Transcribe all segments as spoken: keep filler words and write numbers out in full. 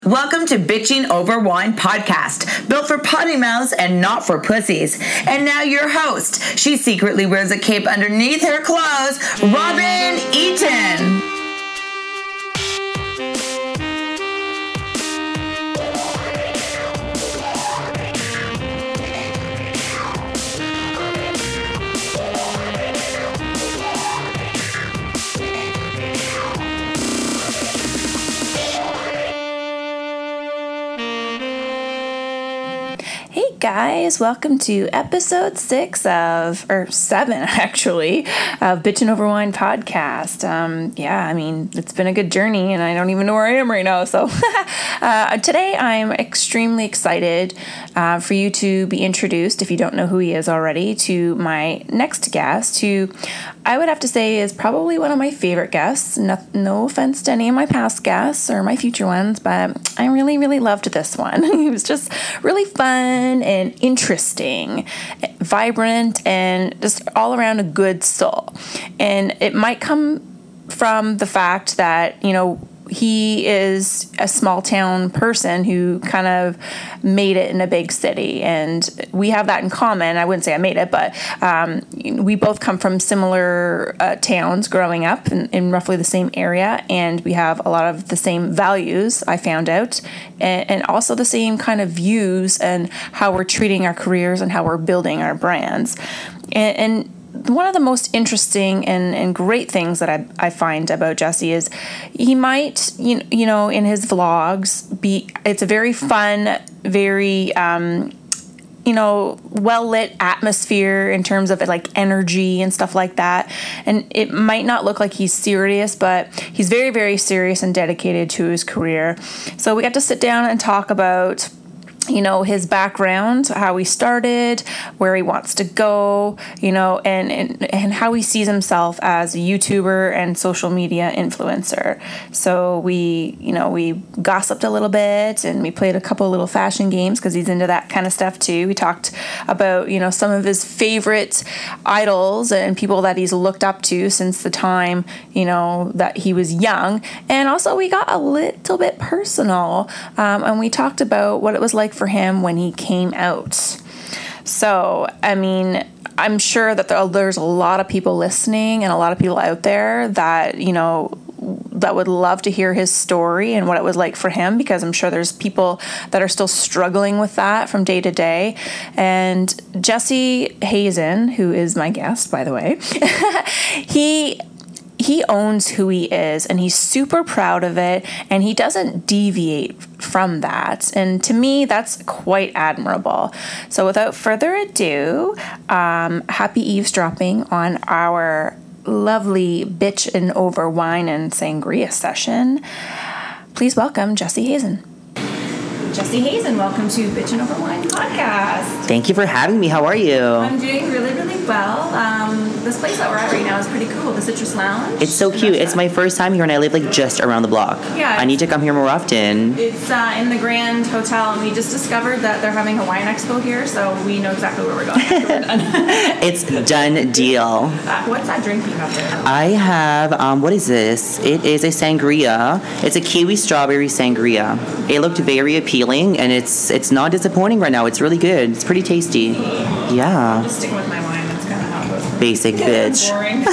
Welcome to Bitching Over Wine podcast, built for potty mouths and not for pussies. And now your host, she secretly wears a cape underneath her clothes, Robin Eaton. Guys, welcome to episode six of, or seven actually, of Bitchin' Over Wine podcast. Um, yeah, I mean, it's been a good journey and I don't even know where I am right now. So uh, today I'm extremely excited uh, for you to be introduced, if you don't know who he is already, to my next guest, who I would have to say is probably one of my favorite guests. No, no offense to any of my past guests or my future ones, but I really, really loved this one. He was just really fun and interesting, vibrant, and just all around a good soul. And it might come from the fact that, you know, he is a small town person who kind of made it in a big city, and we have that in common. I wouldn't say I made it, but um, we both come from similar uh, towns growing up in, in roughly the same area, and we have a lot of the same values, I found out, and, and also the same kind of views and how we're treating our careers and how we're building our brands. And, and one of the most interesting and, and great things that I, I find about Jesse is he might, you, you know, in his vlogs, be it's a very fun, very, um, you know, well-lit atmosphere in terms of like energy and stuff like that. And it might not look like he's serious, but he's very, very serious and dedicated to his career. So we got to sit down and talk about, you know, his background, how he started, where he wants to go, you know, and, and, and how he sees himself as a YouTuber and social media influencer. So we, you know, we gossiped a little bit and we played a couple of little fashion games because he's into that kind of stuff too. We talked about, you know, some of his favorite idols and people that he's looked up to since the time, you know, that he was young. And also we got a little bit personal um, and we talked about what it was like for him when he came out. So, I mean, I'm sure that there, there's a lot of people listening and a lot of people out there that, you know, that would love to hear his story and what it was like for him, because I'm sure there's people that are still struggling with that from day to day. And Jesse Hazen, who is my guest, by the way, he He owns who he is, and he's super proud of it, and he doesn't deviate from that. And to me, that's quite admirable. So without further ado, um, happy eavesdropping on our lovely bitchin' over wine and sangria session. Please welcome Jesse Hazen. Jesse Hazen, welcome to Bitchin' Over Wine podcast. Thank you for having me. How are you? I'm doing really, really well. Um, this place that we're at right now is pretty cool, the Citrus Lounge. It's so cute. It's my first time here, and I live like just around the block. Yeah. I need to come here more often. It's uh, in the Grand Hotel, and we just discovered that they're having a wine expo here, so we know exactly where we're going after we're done. It's done deal. Uh, what's that drink you have there? I have, um, what is this? It is a sangria. It's a kiwi strawberry sangria. It looked very appealing. And it's it's not disappointing right now. It's really good. It's pretty tasty. Yeah. I'm just sticking with my wine. That's kind of how it goes. Basic bitch. Boring.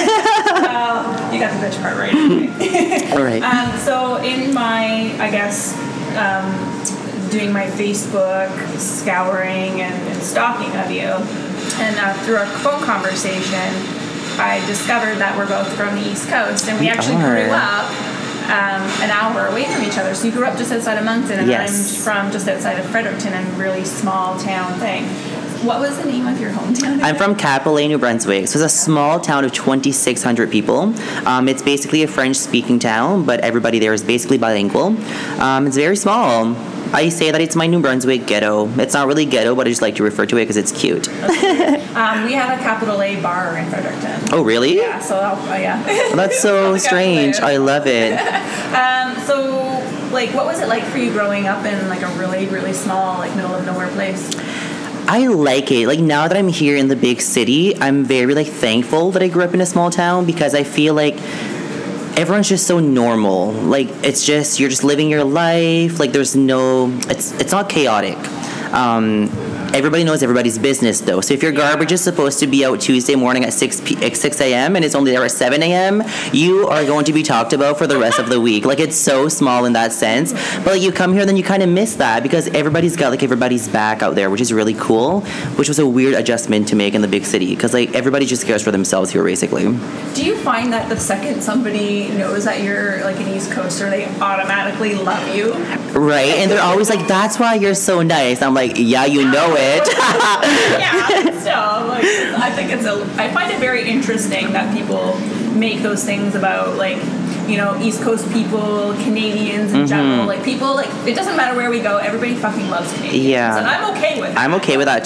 Well, you got the bitch part right. Anyway. All right. Um, so in my, I guess, um, doing my Facebook scouring and, and stalking of you, and uh, through our phone conversation, I discovered that we're both from the East Coast, and we, we actually are. grew up Um, an hour away from each other. So you grew up just outside of Moncton, and yes. I'm from just outside of Fredericton, and a really small town thing. What was the name of your hometown again? I'm from Capilé, New Brunswick. So it's a small town of twenty-six hundred people. Um, it's basically a French-speaking town, but everybody there is basically bilingual. Um, it's very small. I say that it's my New Brunswick ghetto. It's not really ghetto, but I just like to refer to it because it's cute. um, we have a Capital A bar in Fredericton. Oh, really? Yeah, so I'll, oh, yeah. Well, that's so strange. I love it. um, so, like, what was it like for you growing up in, like, a really, really small, like, middle of nowhere place? I like it. Like, now that I'm here in the big city, I'm very, like, thankful that I grew up in a small town, because I feel like everyone's just so normal. Like, it's just, you're just living your life. Like, there's no, it's it's not chaotic. Um, everybody knows everybody's business, though. So if your garbage is supposed to be out Tuesday morning at six a.m. and it's only there at seven a.m., you are going to be talked about for the rest of the week. Like, it's so small in that sense. But like, you come here, then you kind of miss that because everybody's got like everybody's back out there, which is really cool, which was a weird adjustment to make in the big city because like everybody just cares for themselves here, basically. Do you find that the second somebody knows that you're like an East Coaster, they automatically love you? Right, and they're always like, that's why you're so nice. I'm like, yeah, you know it. Yeah, so like, I think it's a, I find it very interesting that people make those things about like, you know, East Coast people, Canadians in mm-hmm. general, like people, like, it doesn't matter where we go, everybody fucking loves Canadians. Yeah. And I'm okay with that. I'm okay with that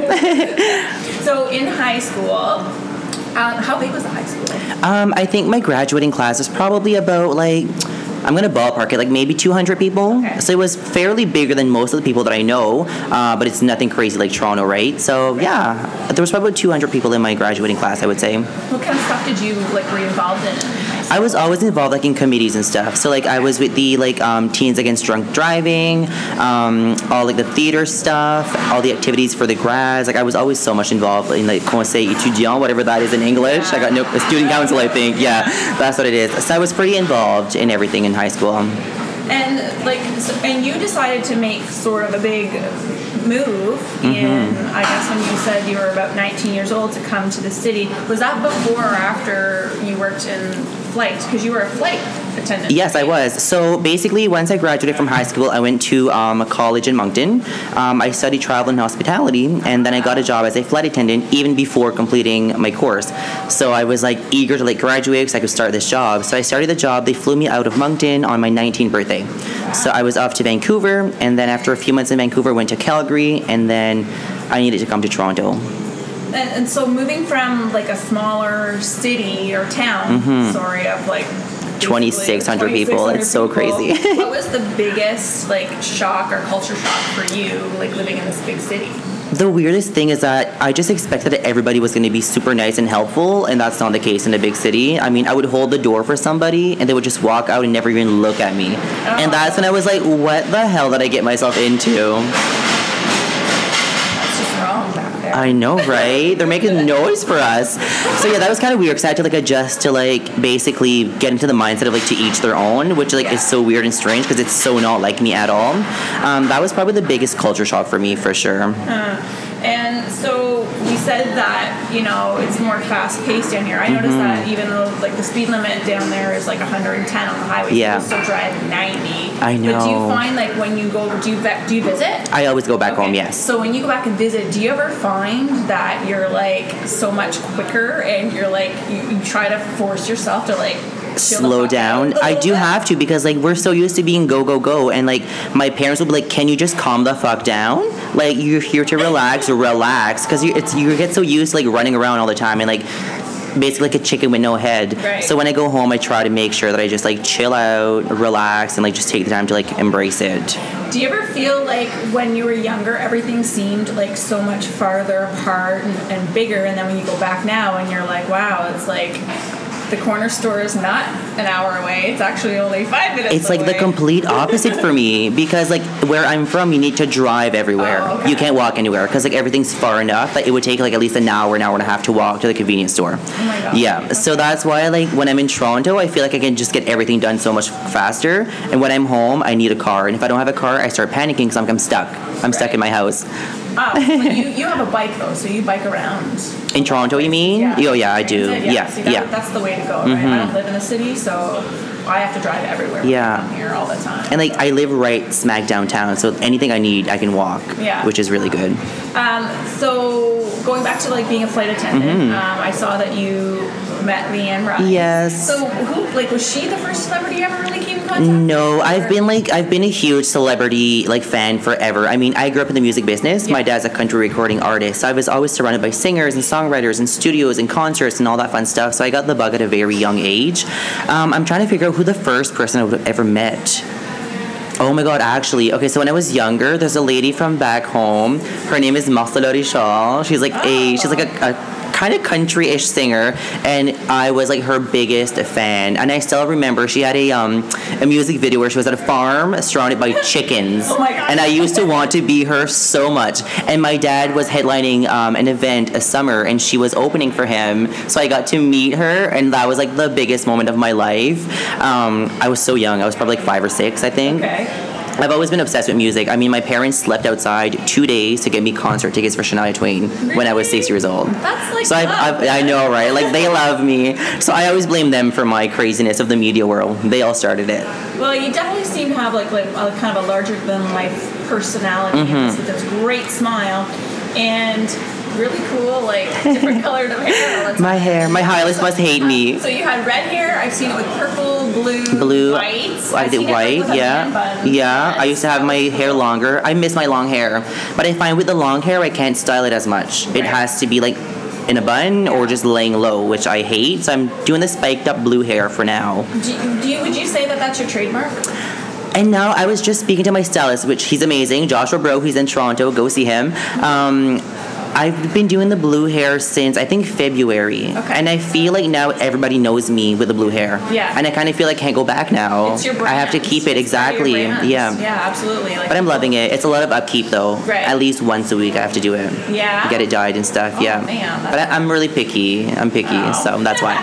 too. So in high school, um, how big was the high school? Um, I think my graduating class was probably about like, I'm going to ballpark it, like maybe two hundred people. Okay. So it was fairly bigger than most of the people that I know, uh, but it's nothing crazy like Toronto, right? So yeah, there was probably about two hundred people in my graduating class, I would say. What kind of stuff did you, like, were you involved in? I was always involved like in committees and stuff. So like I was with the like um, Teens Against Drunk Driving, um, all like the theater stuff, all the activities for the grads. Like I was always so much involved in like conseil étudiant, whatever that is in English. I got no student council, I think. Yeah, that's what it is. So I was pretty involved in everything in high school. And like, so, and you decided to make sort of a big move mm-hmm. in, I guess when you said you were about nineteen years old to come to the city. Was that before or after you worked in flight? Because you were a flight attendant. Yes, I was. So basically, once I graduated from high school, I went to um, a college in Moncton. Um, I studied travel and hospitality, and then I got a job as a flight attendant even before completing my course. So I was like eager to like graduate so I could start this job. So I started the job. They flew me out of Moncton on my nineteenth birthday. So I was off to Vancouver, and then after a few months in Vancouver, went to Calgary, and then I needed to come to Toronto. And, and so moving from like a smaller city or town, mm-hmm. sorry, of like twenty-six hundred people. It's so people, crazy. What was the biggest like shock or culture shock for you, like living in this big city? The weirdest thing is that I just expected that everybody was going to be super nice and helpful, and that's not the case in a big city. I mean, I would hold the door for somebody, and they would just walk out and never even look at me. Oh. And that's when I was like, what the hell did I get myself into? I know, right? They're making noise for us. So yeah, that was kind of weird because I had to like adjust to like basically get into the mindset of like to each their own, which like yeah. is so weird and strange because it's so not like me at all. Um, that was probably the biggest culture shock for me, for sure. Uh, and so you said that, you know, it's more fast-paced down here. I noticed mm-hmm. that even though like the speed limit down there is like one hundred ten on the highway, yeah. people still drive ninety. I know. But do you find like when you go, do you do you visit? I always go back okay. home, yes. So when you go back and visit, do you ever find that you're like so much quicker and you're like you, you try to force yourself to like slow down? I do have to because like we're so used to being go go go, and like my parents will be like, can you just calm the fuck down? Like you're here to relax, relax, because you it's you get so used to like running around all the time and like basically like a chicken with no head. Right. So when I go home, I try to make sure that I just like chill out, relax, and like just take the time to like embrace it. Do you ever feel like when you were younger, everything seemed like so much farther apart and, and bigger, and then when you go back now and you're like, wow, it's like the corner store is not an hour away. It's actually only five minutes It's away. like the complete opposite for me because like where I'm from, you need to drive everywhere. Oh, okay. You can't walk anywhere because like everything's far enough that it would take like at least an hour, an hour and a half to walk to the convenience store. Oh my God. Yeah. Okay. So that's why like when I'm in Toronto, I feel like I can just get everything done so much faster. And when I'm home, I need a car. And if I don't have a car, I start panicking because I'm, I'm stuck. I'm right. stuck in my house. Oh, you, you have a bike though, so you bike around. In Toronto, you mean? Yeah. Oh, yeah, I do. Yeah, yeah, See, that, yeah. That's the way to go, right? Mm-hmm. I don't live in the city, so I have to drive everywhere. Yeah. When I come here all the time. And like I live right smack downtown, so anything I need, I can walk. Yeah. Which is really good. Um, so going back to like being a flight attendant, mm-hmm. um, I saw that you met Leanne Rimes. Yes. So who, like, was she the first celebrity you ever really came in contact with? No, or? I've been like I've been a huge celebrity like fan forever. I mean, I grew up in the music business. Yeah. My dad's a country recording artist, so I was always surrounded by singers and songwriters and studios and concerts and all that fun stuff. So I got the bug at a very young age. Um, I'm trying to figure out who the first person I would have ever met. Oh my God, actually. Okay, so when I was younger, there's a lady from back home. Her name is Marcella Richard. She's like oh. a she's like a, a kind of country-ish singer, and I was like her biggest fan. And I still remember she had a um a music video where she was at a farm surrounded by chickens. Oh my God. And I used to want to be her so much. And my dad was headlining um, an event a summer, and she was opening for him, so I got to meet her, and that was like the biggest moment of my life. Um, I was so young. I was probably like five or six, I think. Okay. I've always been obsessed with music. I mean, my parents slept outside two days to get me concert tickets for Shania Twain Really? when I was six years old. That's like So I, love. I, I know, right? Like, they love me. So I always blame them for my craziness of the media world. They all started it. Well, you definitely seem to have like, like a kind of a larger than life personality Mm-hmm. with this great smile and really cool, like different colored hair. All the My time. hair, my hyalist must hate me. So you had red hair. I've seen it with purple, blue, Blue, white. I I've did seen it white, with a man yeah, bun. yeah. I Yes. used to have my hair longer. I miss my long hair, but I find with the long hair I can't style it as much. It Right. has to be like in a bun or just laying low, which I hate. So I'm doing the spiked up blue hair for now. Do you, do you, would you say that that's your trademark? And now I was just speaking to my stylist, which he's amazing, Joshua Bro. He's in Toronto. Go see him. Um, I've been doing the blue hair since I think February, Okay. and I feel like now everybody knows me with the blue hair. Yeah. And I kind of feel like I can't go back now. It's your brand. I have to keep it It's part of your exactly. brand. Yeah. Yeah, absolutely. Like, But I'm loving it. It's a lot of upkeep though. Right. At least once a week I have to do it. Yeah? Get it dyed and stuff. Oh, yeah. man, but I, I'm really picky. I'm picky, Oh. so that's why.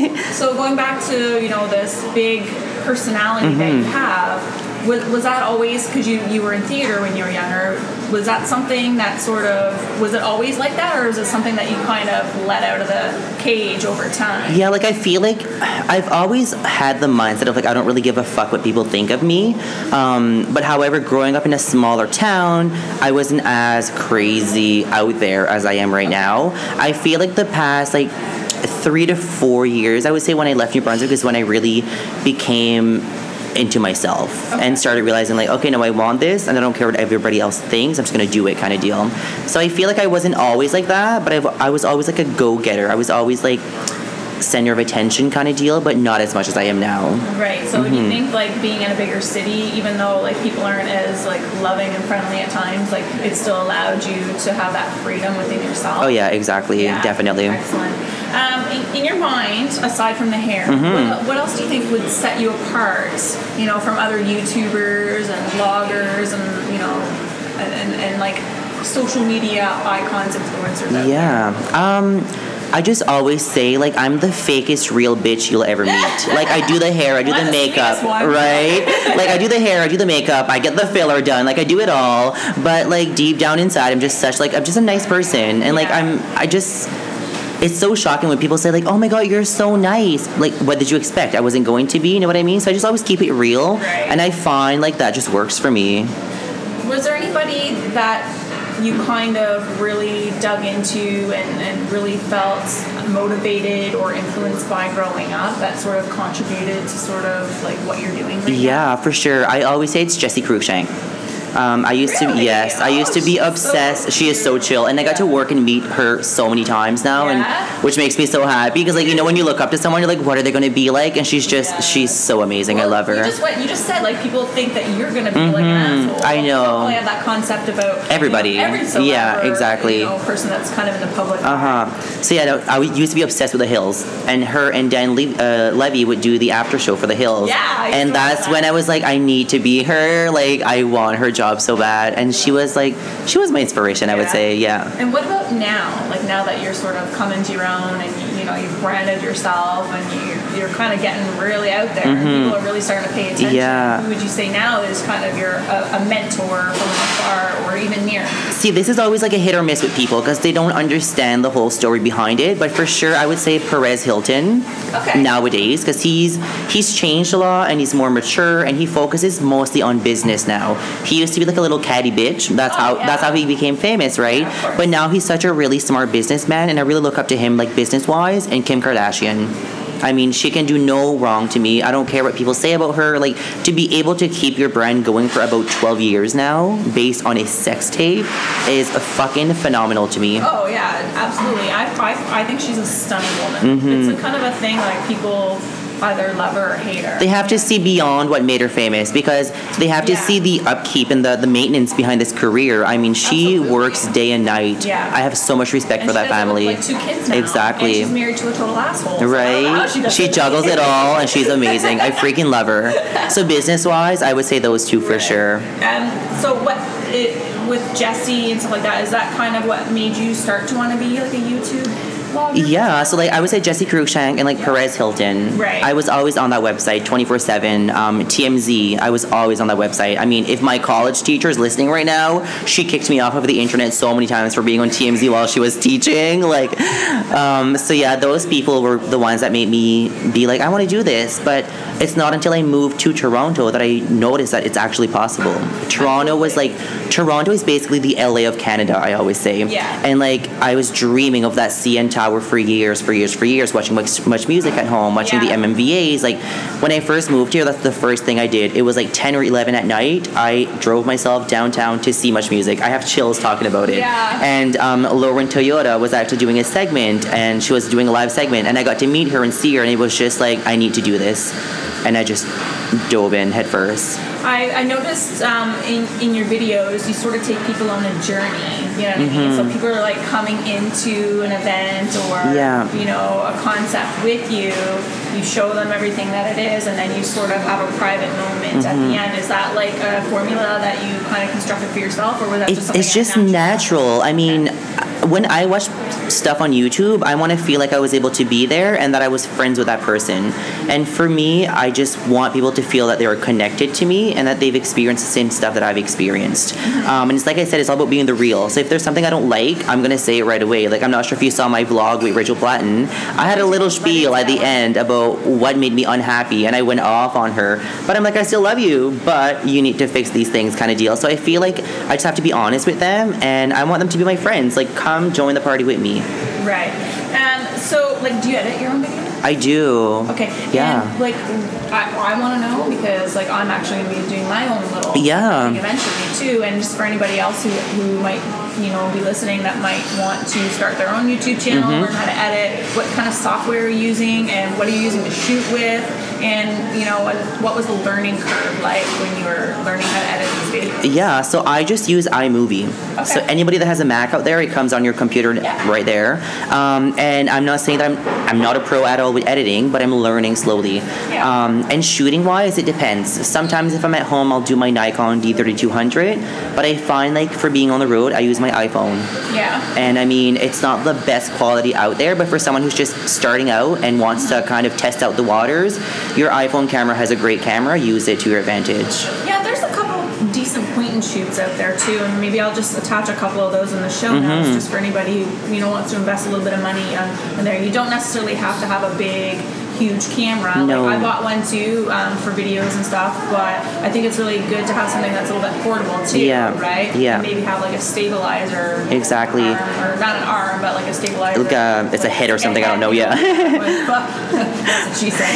So going back to, you know, this big personality that Mm-hmm. you have, was, was that always, because you, you were in theater when you were younger, was that something that sort of, was it always like that, or is it something that you kind of let out of the cage over time? Yeah, like I feel like I've always had the mindset of like I don't really give a fuck what people think of me. Um, but however, growing up in a smaller town, I wasn't as crazy out there as I am right now. I feel like the past like three to four years, I would say when I left New Brunswick is when I really became into myself Okay. and started realizing like, okay, no, I want this and I don't care what everybody else thinks. I'm just gonna do it kind of deal. So I feel like I wasn't always like that, but I've, I was always like a go-getter. I was always like center of attention kind of deal, but not as much as I am now. Right. So Mm-hmm. do you think like being in a bigger city, even though like people aren't as like loving and friendly at times, like it still allowed you to have that freedom within yourself? Oh yeah, exactly, Yeah, definitely. Excellent. Um, in, in your mind, aside from the hair, Mm-hmm. what, what else do you think would set you apart, you know, from other YouTubers and vloggers and, you know, and, and, and like social media icons, influencers out there? Yeah. Um, I just always say like I'm the fakest real bitch you'll ever meet. Like I do the hair, I do I'm the the makeup, sweetest one. right? Like I do the hair, I do the makeup, I get the filler done, like I do it all. But like deep down inside, I'm just such like I'm just a nice person, and like Yeah. I'm I just. It's so shocking when people say like, "Oh my God, you're so nice." Like, what did you expect? I wasn't going to be. You know what I mean? So I just always keep it real, Right. and I find like that just works for me. Was there anybody that you kind of really dug into and, and really felt motivated or influenced by growing up that sort of contributed to sort of like what you're doing right now? Yeah, for sure. I always say it's Jessie Cruikshank. Um, I used to, Really? yes, I used to be Oh, she's obsessed. so She is so chill, and I got to work and meet her so many times now, Yeah? and which makes me so happy because, like, you know, when you look up to someone, you're like, what are they going to be like? And she's just, Yeah. she's so amazing. I Well, love her. You just what you just said, like people think that you're gonna be like an asshole. I know. You don't really have that concept about Everybody. You know, every celebrity, Yeah, exactly. You know, person that's kind of in the public. Uh huh. So yeah, no, I used to be obsessed with the Hills, and her and Dan Le- uh, Levy would do the after show for the Hills. Yeah, I and saw that's that. when I was like, I need to be her. Like, I want her job so bad, and she was like, she was my inspiration. I would Yeah. say, yeah. And what about now? Like now that you're sort of coming to your own and you, you know you've branded yourself and you, you're kind of getting really out there. and People are really starting to pay attention. Mm-hmm. Yeah. Who would you say now is kind of your a, a mentor from afar or even near? See, this is always like a hit or miss with people because they don't understand the whole story behind it. But for sure, I would say Perez Hilton Okay. nowadays because he's he's changed a lot and he's more mature and he focuses mostly on business now. He used to be like a little catty bitch. That's Oh, how yeah. that's how he became famous, right? Yeah, of course. But now he's such a really smart businessman, and I really look up to him like business wise. And Kim Kardashian. I mean, she can do no wrong to me. I don't care what people say about her. Like, to be able to keep your brand going for about twelve years now, based on a sex tape, is fucking phenomenal to me. Oh yeah, absolutely. I, I, I think she's a stunning woman. Mm-hmm. It's a kind of a thing like people either lover or hater. They have to see beyond what made her famous because they have to Yeah. see the upkeep and the, the maintenance behind this career. I mean, she Absolutely. works day and night. Yeah. I have so much respect And for she that does it family. With, like two kids now. Exactly. And she's married to a total asshole. So I don't know how Right? she does She it. juggles it all and she's amazing. I freaking love her. So business wise, I would say those two for Right. sure. And so what it, with Jessie and stuff like that, is that kind of what made you start to want to be like a YouTube vlogger? Yeah, so like I would say Jesse Cruikshank and like Perez Hilton. Right. I was always on that website twenty-four seven. Um, T M Z, I was always on that website. I mean, if my college teacher is listening right now, she kicked me off of the internet so many times for being on T M Z while she was teaching. Like, um, so yeah, those people were the ones that made me be like, I want to do this. But it's not until I moved to Toronto that I noticed that it's actually possible. Toronto was like, Toronto is basically the L A of Canada, I always say. Yeah. And like, I was dreaming of that C N Tower for years, for years, for years, watching much, much music at home, watching Yeah. the M M V As. Like, when I first moved here, that's the first thing I did. It was like ten or eleven at night. I drove myself downtown to see much music. I have chills talking about it. Yeah. And um, Lauren Toyota was actually doing a segment, and she was doing a live segment, and I got to meet her and see her, and it was just like, I need to do this. And I just dove in head first. I, I noticed um, in, in your videos, you sort of take people on a journey, you know what I mean? So people are like coming into an event or, Yeah. you know, a concept with you. You show them everything that it is, and then you sort of have a private moment at the end. Is that like a formula that you kind of constructed for yourself, or was that just It's, something it's just natural? natural. I mean, when I watch stuff on YouTube, I want to feel like I was able to be there and that I was friends with that person. And for me, I just want people to feel that they are connected to me and that they've experienced the same stuff that I've experienced. Um, and it's like I said, it's all about being the real. So if there's something I don't like, I'm going to say it right away. Like, I'm not sure if you saw my vlog with Rachel Platten. I had a little spiel at the end about what made me unhappy, and I went off on her. But I'm like, I still love you, but you need to fix these things kind of deal. So I feel like I just have to be honest with them, and I want them to be my friends. Like, come join the party with me. Right. And so, like, do you edit your own videos? I do. Okay. Yeah. And, like, I, I want to know because, like, I'm actually going to be doing my own little Yeah. thing eventually, too. And just for anybody else who, who might, you know, be listening that might want to start their own YouTube channel, Mm-hmm. learn how to edit, what kind of software are you using, and what are you using to shoot with, and, you know, what, what was the learning curve like when you were learning how to edit these videos? Yeah, so I just use iMovie. Okay. So anybody that has a Mac out there, it comes on your computer Yeah. right there. Um, and I'm not saying that I'm I'm not a pro at all with editing, but I'm learning slowly. Yeah. Um, and shooting wise, it depends. Sometimes if I'm at home, I'll do my Nikon D thirty-two hundred. But I find like for being on the road, I use my iPhone. Yeah. And I mean, it's not the best quality out there, but for someone who's just starting out and wants to kind of test out the waters, your iPhone camera has a great camera. Use it to your advantage. Yeah, there's a couple decent point and shoots out there too, and maybe I'll just attach a couple of those in the show notes just for anybody who, you know, wants to invest a little bit of money on, on there. You don't necessarily have to have a big, huge camera. No. Like I bought one too um, for videos and stuff, but I think it's really good to have something that's a little bit portable too, Yeah, right? yeah. And maybe have like a stabilizer. Exactly. Arm, or not an arm, but like a stabilizer. Like a- it's a head or something, I don't know yet. That's what she said.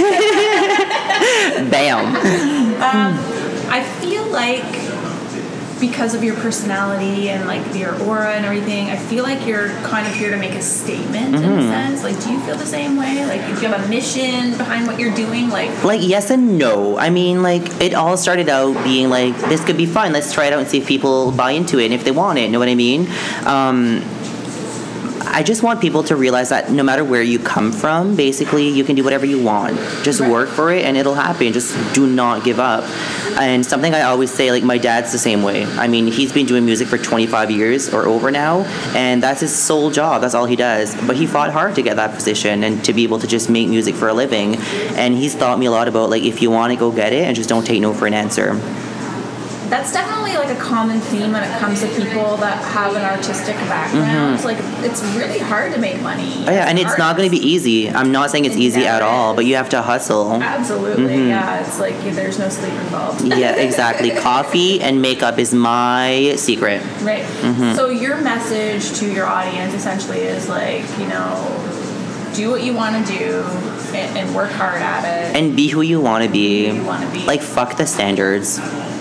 Bam. I feel like because of your personality and like your aura and everything, I feel like you're kind of here to make a statement in a sense. Like, do you feel the same way? Like, do you have a mission behind what you're doing? Like, Like, yes and no. I mean, like, it all started out being like, this could be fun. Let's try it out and see if people buy into it and if they want it. You know what I mean? Um, I just want people to realize that no matter where you come from, basically, you can do whatever you want. Just Right. work for it and it'll happen. Just do not give up. And something I always say, like, my dad's the same way. I mean, he's been doing music for twenty-five years or over now, and that's his sole job. That's all he does. But he fought hard to get that position and to be able to just make music for a living. And he's taught me a lot about, like, if you want it, go get it, and just don't take no for an answer. that's definitely like a common theme when it comes to people that have an artistic background. It's like, it's really hard to make money. Oh, yeah, and it's not going to be easy. I'm not saying it's It easy at never all, is. but you have to hustle. Absolutely, yeah. It's like there's no sleep involved. Yeah, exactly. Coffee and makeup is my secret. Right. Mm-hmm. So your message to your audience essentially is like, you know, do what you want to do and, and work hard at it. And be who you want to be. Who you wanna be. Like, fuck the standards.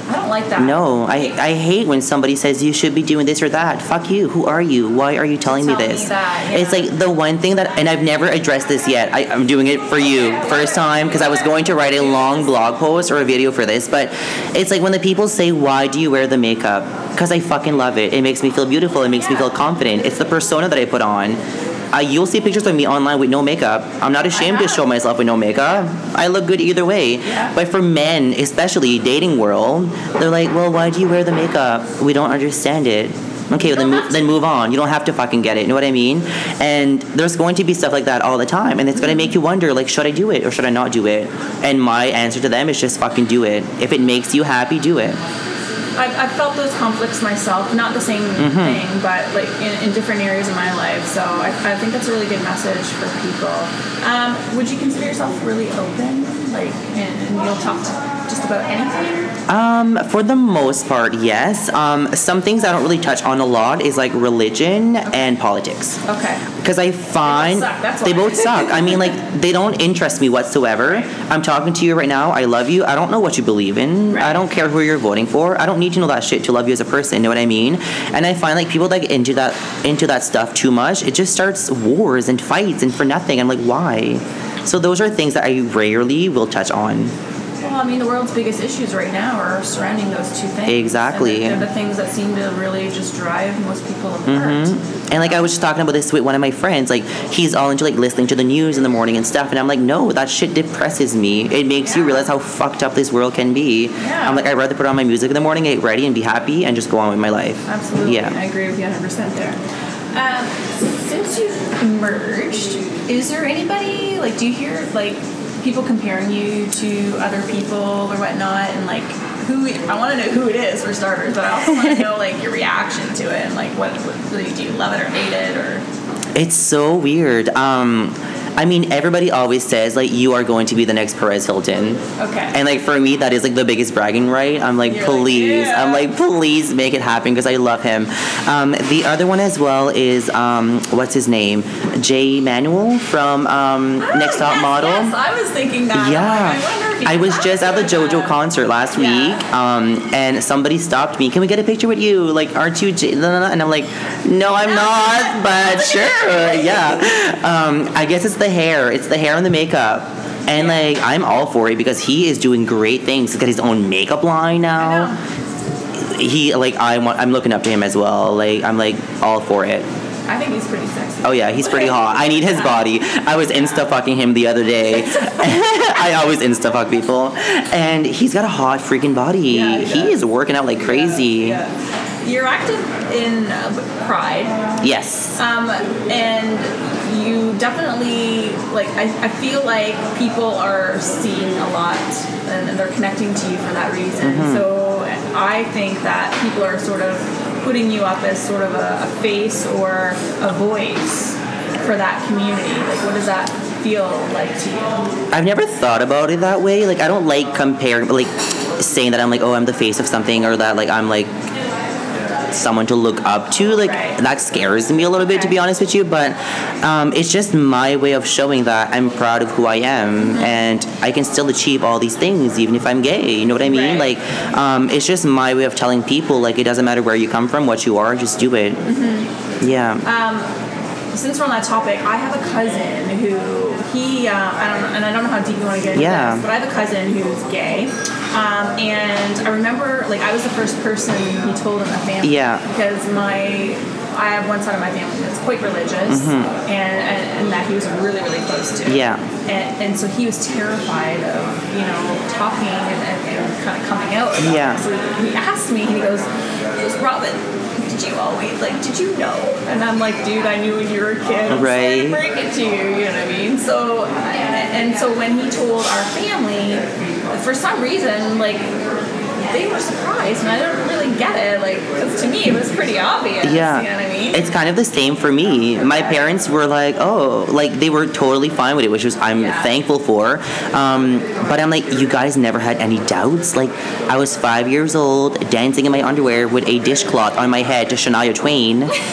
I don't like that. No, I, I hate when somebody says you should be doing this or that. Fuck you. Who are you? Why are you telling me Tell this? me that, yeah. It's like the one thing that, and I've never addressed this yet. I, I'm doing it for you, first time, because I was going to write a long blog post or a video for this, but it's like when the people say, why do you wear the makeup? Because I fucking love it. It makes me feel beautiful. It makes me feel confident. It's the persona that I put on. Uh, you'll see pictures of me online with no makeup. I'm not ashamed to show myself with no makeup. I look good either way. Yeah. But for men, especially dating world, they're like, well, why do you wear the makeup? We don't understand it. Okay, well, then move, then move on. You don't have to fucking get it. You know what I mean? And there's going to be stuff like that all the time. And it's going to make you wonder, like, should I do it or should I not do it? And my answer to them is just fucking do it. If it makes you happy, do it. I've, I've felt those conflicts myself, not the same Mm-hmm. thing, but like in, in different areas of my life. So I, I think that's a really good message for people. Um, would you consider yourself really open, like, and, and you'll talk to just about anything? Um, for the most part, yes. Um, some things I don't really touch on a lot is like religion Okay. and politics. Okay. Because I find suck, that's they why. both suck. I mean, like, they don't interest me whatsoever. I'm talking to you right now. I love you. I don't know what you believe in. Right. I don't care who you're voting for. I don't need to know that shit to love you as a person. Know what I mean? And I find like people that get into that into that stuff too much, it just starts wars and fights and for nothing. I'm like, why? So those are things that I rarely will touch on. Well, I mean, the world's biggest issues right now are surrounding those two things. Exactly. And they're the things that seem to really just drive most people apart. Mm-hmm. And like I was just talking about this with one of my friends, like he's all into like listening to the news in the morning and stuff, and I'm like, no, that shit depresses me. It makes Yeah. you realize how fucked up this world can be. Yeah. I'm like, I'd rather put on my music in the morning, get ready, and be happy, and just go on with my life. Absolutely. Yeah. I agree with you one hundred percent there. Um, since you've merged, is there anybody, like, do you hear, like, people comparing you to other people or whatnot, and, like, who, I want to know who it is, for starters, but I also want to know, like, your reaction to it, and, like, what, what do you love it or hate it, or... It's so weird. Um, I mean, everybody always says, like, you are going to be the next Perez Hilton. Okay. And, like, for me, that is, like, the biggest bragging right. I'm like, You're like, please. yeah. I'm like, please make it happen because I love him. Um, the other one as well is, um, what's his name? Jay Manuel from um, Oh, Next Top yes, Model. Yes, I was thinking that. Yeah. I'm like, I wonder if he I was just at the passed or JoJo not. concert last Yeah. week, um, and somebody stopped me. Can we get a picture with you? Like, aren't you J-? And I'm like, no, I'm not, but sure, yeah. Um, I guess it's the hair. It's the hair and the makeup. And, like, I'm all for it because he is doing great things. He's got his own makeup line now. I know. He, like, I want, I'm looking up to him as well. Like, I'm, like, all for it. I think he's pretty sexy. Oh yeah, he's pretty hot. I need his body. I was insta fucking him the other day. I always insta fuck people, and he's got a hot freaking body. Yeah, he he does. is working out like crazy. Yeah. Yeah. You're active in uh, Pride. Yes. Um, and you definitely, like, I, I feel like people are seeing a lot and, and they're connecting to you for that reason. Mm-hmm. So I think that people are sort of putting you up as sort of a, a face or a voice for that community. Like, what does that feel like to you? I've never thought about it that way. Like, I don't like comparing, like, saying that I'm like, oh, I'm the face of something, or that, like, I'm like someone to look up to. Like, Right. that scares me a little bit, to be honest with you, but um, it's just my way of showing that I'm proud of who I am, Mm-hmm. and I can still achieve all these things even if I'm gay. You know what I mean? Right. Like, um, it's just my way of telling people, like, it doesn't matter where you come from, what you are, just do it. Mm-hmm. Yeah. Um, since we're on that topic, I have a cousin who he uh, I don't know, and I don't know how deep you want to get into Yeah. this, but I have a cousin who's gay, um, and I remember, like, I was the first person he told in the family. Yeah. Because my I have one side of my family that's quite religious, and, and and that he was really really close to. Mm-hmm. Yeah. And, and so he was terrified of, you know, talking and, and, and kind of coming out about Yeah. it. So he asked me, and he goes, he goes, Robin, did you always, like, did you know? And I'm like, dude, I knew when you were a kid. I'm sorry to Right. break it to you, you know what I mean? So, and, and so when he told our family, for some reason, like, they were surprised, and I don't really get it, like, because to me it was pretty obvious, Yeah. you know what I mean? It's kind of the same for me. My parents were like, oh, like, they were totally fine with it, which was I'm Yeah. thankful for. Um, but I'm like, you guys never had any doubts? Like, I was five years old, dancing in my underwear with a dishcloth on my head to Shania Twain.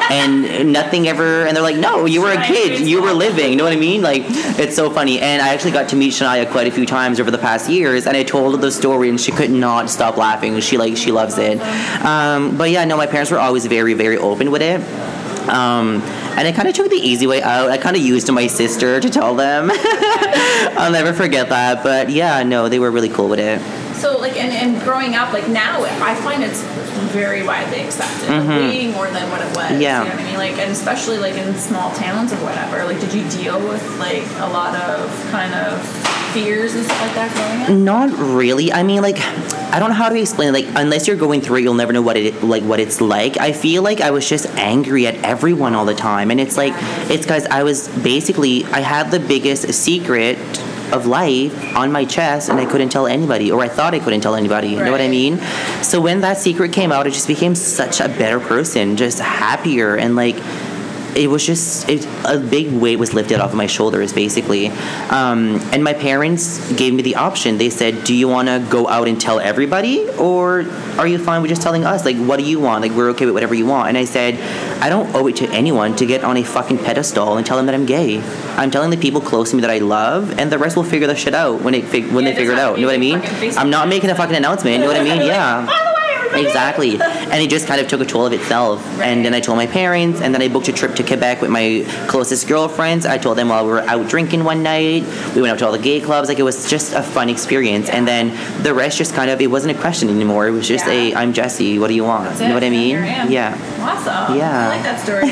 and nothing ever, and they're like, no, you were a kid, you were living, you know what I mean? Like, it's so funny. And I actually got to meet Shania quite a few times over the past years, and I told her the story, and she could not stop laughing. She like she loves it. Um, but yeah, no, my parents were always very, very open with it. Um, and I kind of took the easy way out. I kind of used my sister to tell them. I'll never forget that. But yeah, no, they were really cool with it. So, like, and, and growing up, like, now I find it's very widely accepted, Mm-hmm. like, way more than what it was. Yeah. You know what I mean? Like, and especially, like, in small towns or whatever. Like, did you deal with, like, a lot of kind of fears and stuff like that growing up? Not really. I mean, like, I don't know how to explain it. Like, unless you're going through it, you'll never know what it like what it's like. I feel like I was just angry at everyone all the time, and it's like it's because I was basically I had the biggest secret of life on my chest, and I couldn't tell anybody, or I thought I couldn't tell anybody. You know what I mean? So when that secret came out, I just became such a better person, just happier, and like. It was just it, a big weight was lifted off of my shoulders, basically. Um, and my parents gave me the option. They said, "Do you want to go out and tell everybody, or are you fine with just telling us? Like, what do you want? Like, we're okay with whatever you want." And I said, "I don't owe it to anyone to get on a fucking pedestal and tell them that I'm gay. I'm telling the people close to me that I love, and the rest will figure the shit out when they fig- when Yeah, they figure it out. You know what I mean? I'm not making a fucking announcement. You know what I mean? Yeah." Exactly. And it just kind of took a toll of itself. Right. And then I told my parents, and then I booked a trip to Quebec with my closest girlfriends. I told them while we were out drinking one night. We went out to all the gay clubs. Like, it was just a fun experience. Yeah. And then the rest just kind of, it wasn't a question anymore. It was just yeah. a, I'm Jessie, what do you want? That's you know it. what I mean? Yeah. Awesome. Yeah. I like that story.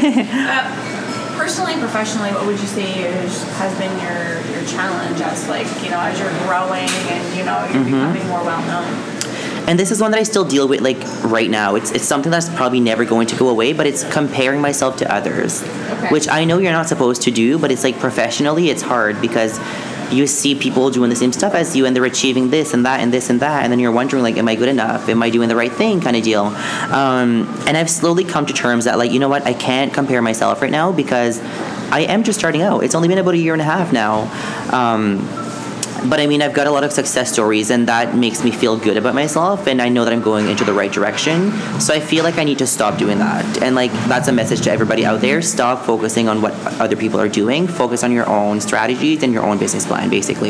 uh, personally and professionally, what would you say is, has been your, your challenge as, like, you know, as you're growing and, you know, you're mm-hmm. becoming more well-known? And this is one that I still deal with, like, right now. It's it's something that's probably never going to go away, but it's comparing myself to others, okay. which I know you're not supposed to do, but it's like professionally, it's hard because you see people doing the same stuff as you, and they're achieving this and that and this and that, and then you're wondering, like, am I good enough? Am I doing the right thing, kind of deal? Um, and I've slowly come to terms that, like, you know what, I can't compare myself right now because I am just starting out. It's only been about a year and a half now. Um, But I mean, I've got a lot of success stories, and that makes me feel good about myself, and I know that I'm going into the right direction. So I feel like I need to stop doing that. And like, that's a message to everybody out there. Stop focusing on what other people are doing. Focus on your own strategies and your own business plan, basically.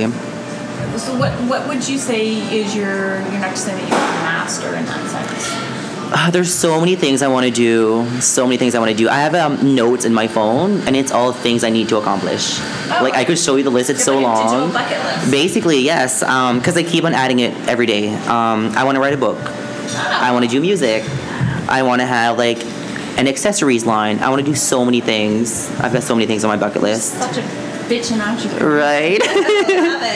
So what what would you say is your, your next thing that you want to master in that sense? Uh, there's so many things I want to do. So many things I want to do. I have um, notes in my phone, and it's all things I need to accomplish. Oh, like, I could show you the list. It's so like long. a digital bucket list. Basically, yes. Because um, I keep on adding it every day. Um, I want to write a book. Oh. I want to do music. I want to have, like, an accessories line. I want to do so many things. I've got so many things on my bucket list. Such a bitchin' entrepreneur. Right? I love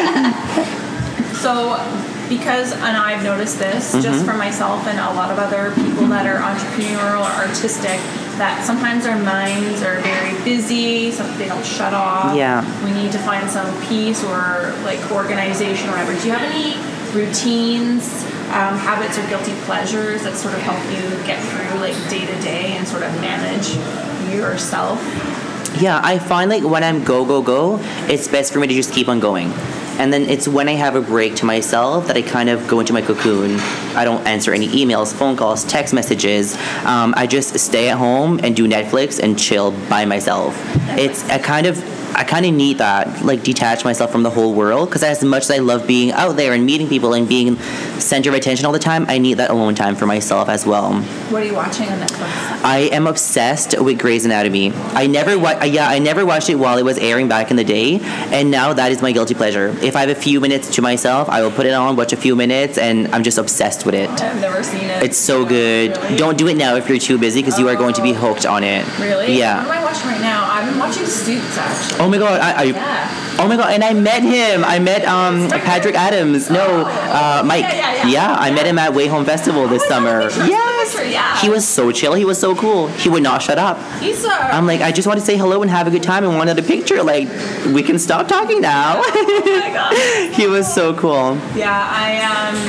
it. So... Because, and I've noticed this mm-hmm. just for myself and a lot of other people that are entrepreneurial or artistic, that sometimes our minds are very busy, so they don't shut off. Yeah. We need to find some peace or like organization or whatever. Do you have any routines, um, habits, or guilty pleasures that sort of help you get through like day to day and sort of manage yourself? Yeah, I find like when I'm go, go, go, it's best for me to just keep on going. And then it's when I have a break to myself that I kind of go into my cocoon. I don't answer any emails, phone calls, text messages. Um, I just stay at home and do Netflix and chill by myself. It's a kind of... I kind of need that, like, detach myself from the whole world, because as much as I love being out there and meeting people and being center of attention all the time, I need that alone time for myself as well. What are you watching on Netflix? I am obsessed with Grey's Anatomy. I never, wa- yeah, I never watched it while it was airing back in the day, and now that is my guilty pleasure. If I have a few minutes to myself, I will put it on, watch a few minutes, and I'm just obsessed with it. I've never seen it. It's so no, good. Really? Don't do it now if you're too busy, because oh. you are going to be hooked on it. Really? Yeah. What am I watching right now? I've been watching Suits, actually. Oh my god, I, I yeah. oh my god, and I met him. I met um Patrick Adams. No, uh, Mike. Yeah, yeah, yeah. yeah I yeah. met him at Way Home Festival this oh, summer. Yes. Yeah. He was so chill. He was so cool. He would not shut up. He's. Uh, I'm like, I just want to say hello and have a good time and wanted a picture. Like, we can stop talking now. Oh my god. He was so cool. Yeah, I um.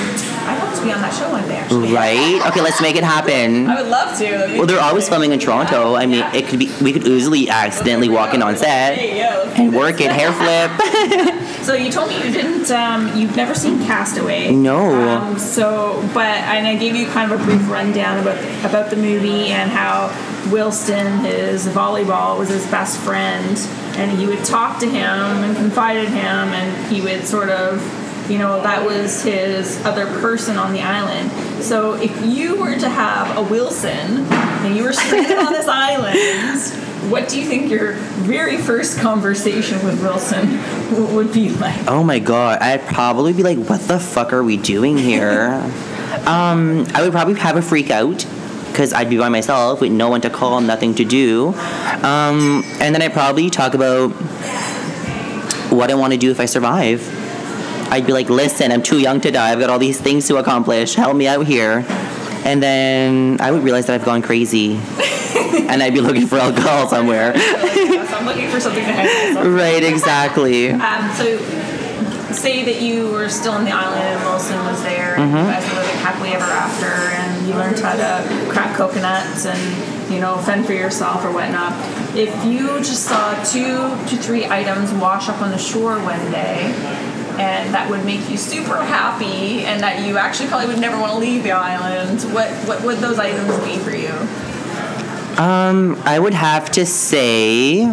I'd love to be on that show one day, actually. Right? Okay, let's make it happen. I would love to. That'd be Well, they're always amazing. filming in Toronto. I mean, Yeah. it could be. We could easily accidentally walk in on set There you go. and work it, hair flip. So you told me you didn't, um, you've never seen Castaway. No. Um, so, but, and I gave you kind of a brief rundown about about the movie and how Wilson, his volleyball, was his best friend, and he would talk to him and confide in him, and he would sort of, you know, that was his other person on the island. So if you were to have a Wilson and you were stranded on this island, what do you think your very first conversation with Wilson w- would be like? Oh my god, I'd probably be like, what the fuck are we doing here? um, I would probably have a freak out because I'd be by myself with no one to call, nothing to do. Um, and then I'd probably talk about what I want to do if I survive. I'd be like, listen, I'm too young to die. I've got all these things to accomplish. Help me out here. And then I would realize that I've gone crazy. And I'd be looking for alcohol somewhere. So I'm looking for something to hang myself. Right, exactly. Um, so, say that you were still on the island and Wilson was there, and you guys were living happily ever after, and you learned how to crack coconuts and, you know, fend for yourself or whatnot. If you just saw two to three items wash up on the shore one day, and that would make you super happy, and that you actually probably would never want to leave the island, what what would those items be for you? Um, I would have to say,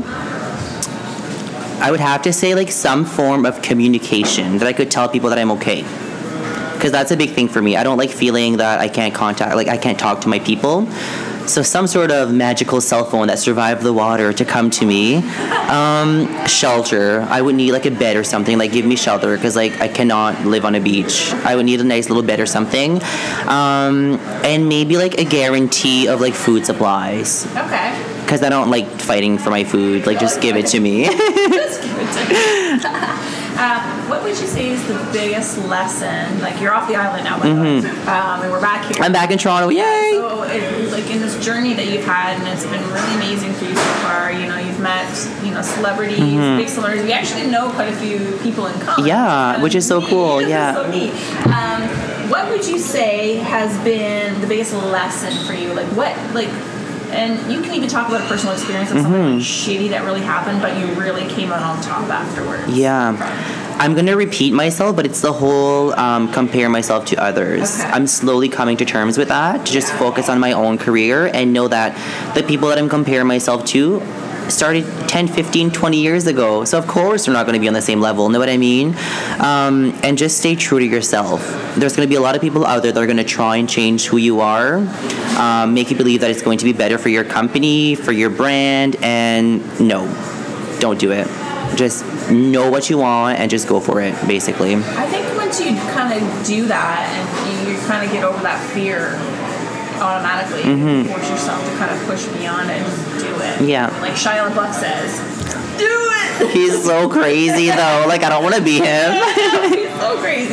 I would have to say like some form of communication that I could tell people that I'm okay. Because that's a big thing for me. I don't like feeling that I can't contact, like I can't talk to my people. So some sort of magical cell phone that survived the water to come to me. Um, shelter. I would need like a bed or something. Like give me shelter because like I cannot live on a beach. I would need a nice little bed or something. Um, and maybe like a guarantee of like food supplies. Okay. Because I don't like fighting for my food. Like just give it to me. That's good. Um, what would you say is the biggest lesson? Like you're off the island now, by the way, um, and we're back here. I'm back in Toronto. Yay! So, it, like in this journey that you've had, and it's been really amazing for you so far. You know, you've met, you know, celebrities, big celebrities. We actually know quite a few people in common. Yeah, Kind which of is so neat. cool, This is yeah. so neat. Um, what would you say has been the biggest lesson for you? Like what, like. And you can even talk about a personal experience of something like shitty that really happened, but you really came out on top afterwards. Yeah. I'm going to repeat myself, but it's the whole um, compare myself to others. Okay. I'm slowly coming to terms with that, to just focus on my own career and know that the people that I'm comparing myself to started ten, fifteen, twenty years ago. So of course they're not going to be on the same level, know what I mean? Um, and just stay true to yourself. There's going to be a lot of people out there that are going to try and change who you are, um, make you believe that it's going to be better for your company, for your brand, and no, don't do it. Just know what you want and just go for it, basically. I think once you kind of do that and you, you kind of get over that fear automatically, you force yourself to kind of push beyond it and just do it. Yeah. Like Shia LaBeouf says, do it! He's so crazy, though. Like, I don't want to be him. He's so crazy.